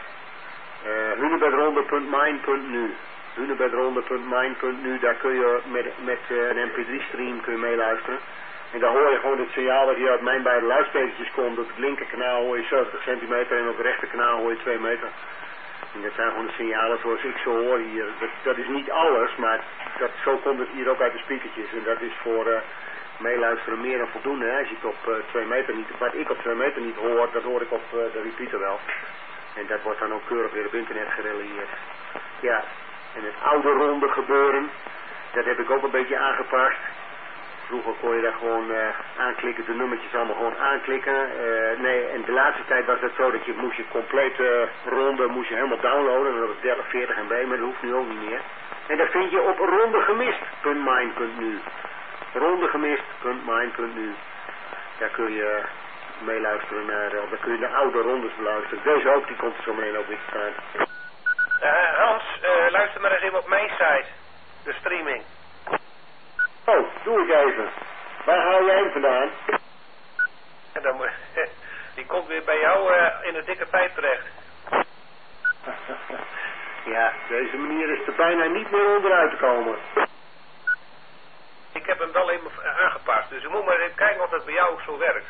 N: hunebedronde.mine.nu. Hunebedronde.mine.nu. Daar kun je met een mp3 stream kun je meeluisteren. En dan hoor je gewoon het signaal dat hier uit mijn beide luidsprekertjes komt. Op het linkerkanaal hoor je 70 centimeter en op het rechterkanaal hoor je 2 meter. En dat zijn gewoon de signalen zoals ik zo hoor hier. Dat is niet alles, maar zo komt het hier ook uit de speakertjes. En dat is voor meeluisteren meer dan voldoende. Hè? Als je het op 2 meter niet, wat ik op 2 meter niet hoor, dat hoor ik op de repeater wel. En dat wordt dan ook keurig weer op internet gerelieerd. Ja, en het oude ronde gebeuren, dat heb ik ook een beetje aangepast. Vroeger kon je daar gewoon aanklikken, de nummertjes allemaal gewoon aanklikken. Nee, en de laatste tijd was het zo dat je moest je complete ronde moest je helemaal downloaden. En dat was 30, 40 MB, maar dat hoeft nu ook niet meer. En dat vind je op rondegemist.mine.nu. Rondegemist.mine.nu. Daar kun je meeluisteren naar, daar kun je de oude rondes beluisteren. Deze ook, die komt er zo meteen ook weer te staan.
T: Hans, luister maar eens even op mijn site. De streaming.
N: Oh, doe ik even. Waar haal jij hem vandaan?
T: En dan, die komt weer bij jou in de dikke pijp terecht.
N: Ja, deze manier is er bijna niet meer onderuit te komen.
T: Ik heb hem wel even aangepast, dus je moet maar even kijken of dat bij jou ook zo werkt.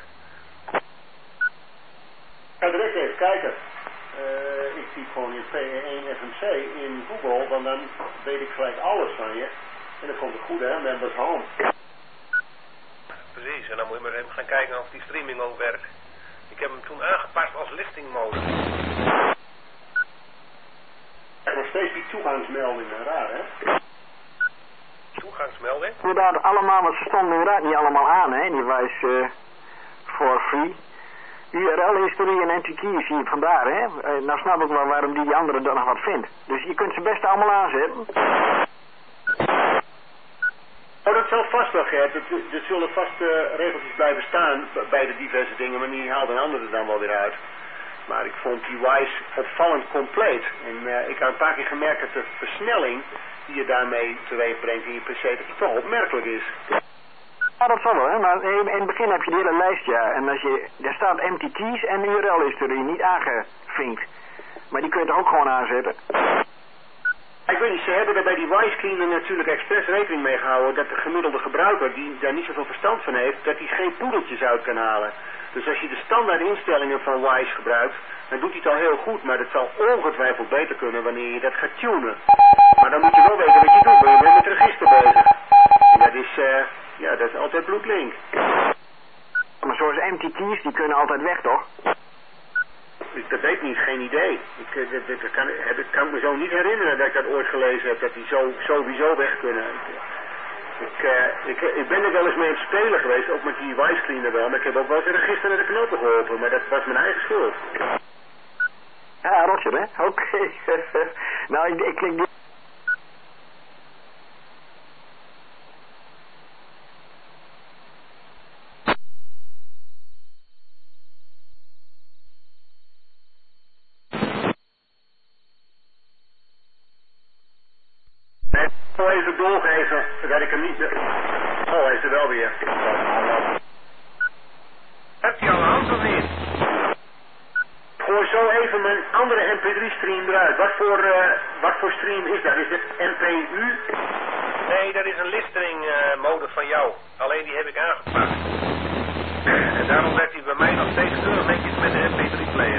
N: Ik ga direct even kijken. Ik typ gewoon in PE1 FMC in Google, want dan weet ik gelijk alles van je. En dan komt het goed, hè, members home.
T: Precies, en dan moet je maar even gaan kijken of die streaming ook werkt. Ik heb hem toen aangepast als listingmodus.
N: Nog steeds die toegangsmeldingen, raar, hè?
T: Toegangsmelding?
D: Inderdaad, allemaal, want ze stonden inderdaad niet allemaal aan, hè. Die wijs for free. URL-historie en entry-key zie je vandaar, hè. Nou snap ik wel waarom die andere dan nog wat vindt. Dus je kunt ze best allemaal aanzetten.
N: Oh, dat zal vast wel, Gert. Er zullen vast regeltjes blijven staan bij de diverse dingen, maar die haalt een andere er dan wel weer uit. Maar ik vond die Wise opvallend compleet. En ik had een paar keer gemerkt dat de versnelling die je daarmee teweeg brengt in je PC, dat die toch opmerkelijk is.
D: Ja, dat zal wel, hè. Maar in het begin heb je de hele lijst, ja. En daar staat empty keys en URL-historie niet aangevinkt. Maar die kun je toch ook gewoon aanzetten?
N: Ik weet niet, ze hebben er bij die Wise Cleaner natuurlijk expres rekening mee gehouden dat de gemiddelde gebruiker, die daar niet zoveel verstand van heeft, dat hij geen poedeltjes uit kan halen. Dus als je de standaard instellingen van Wise gebruikt, dan doet hij het al heel goed, maar dat zal ongetwijfeld beter kunnen wanneer je dat gaat tunen. Maar dan moet je wel weten wat je doet, want je bent met het register bezig. En dat is, dat is altijd bloedlink.
D: Maar zoals empty keys, die kunnen altijd weg, toch?
N: Dat weet ik niet, geen idee. Ik kan me zo niet herinneren dat ik dat ooit gelezen heb, dat die sowieso weg kunnen. Ik ben er wel eens mee aan het spelen geweest, ook met die Wise Cleaner wel, maar ik heb ook wel eens een register naar de knoppen geholpen, maar dat was mijn eigen schuld.
D: Ja, Roger, hè? Oké. Nou, ik klik die...
N: Ik wil even doorgeven dat ik hem niet... Oh, hij is er wel weer.
T: Heb je al een hand of niet?
N: Gooi zo even mijn andere mp3-stream eruit. Wat voor stream is dat? Is het MPU?
T: Nee, dat is een listering mode van jou. Alleen die heb ik aangepast. En daarom werkt hij bij mij nog steeds keurig netjes met de mp3-player.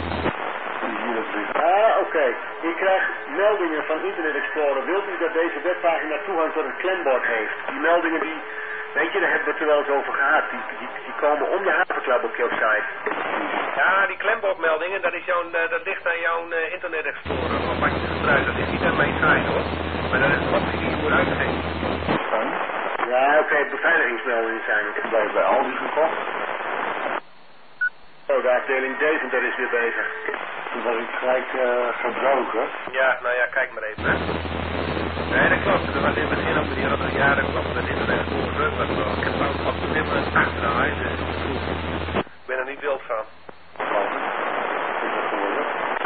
N: Oké. Ik krijg meldingen van Internet Explorer. Wilt u dat deze webpagina toegang tot een klembord heeft? Die meldingen die... Weet je, daar hebben we het er wel eens over gehad. Die komen om de havenklap op jouw site.
T: Ja, die klembordmeldingen, dat ligt aan jouw Internet Explorer. Of wat je gebruikt, dat is niet aan mijn site hoor. Maar dat is een optie die je moet uitgeven.
N: Ja, oké, beveiligingsmeldingen zijn het.
G: Bij Aldi gekocht.
N: Oh, de afdeling Deventer is weer bezig.
G: Toen was ik gelijk gebroken.
T: Ja, nou ja, kijk maar even. Hè.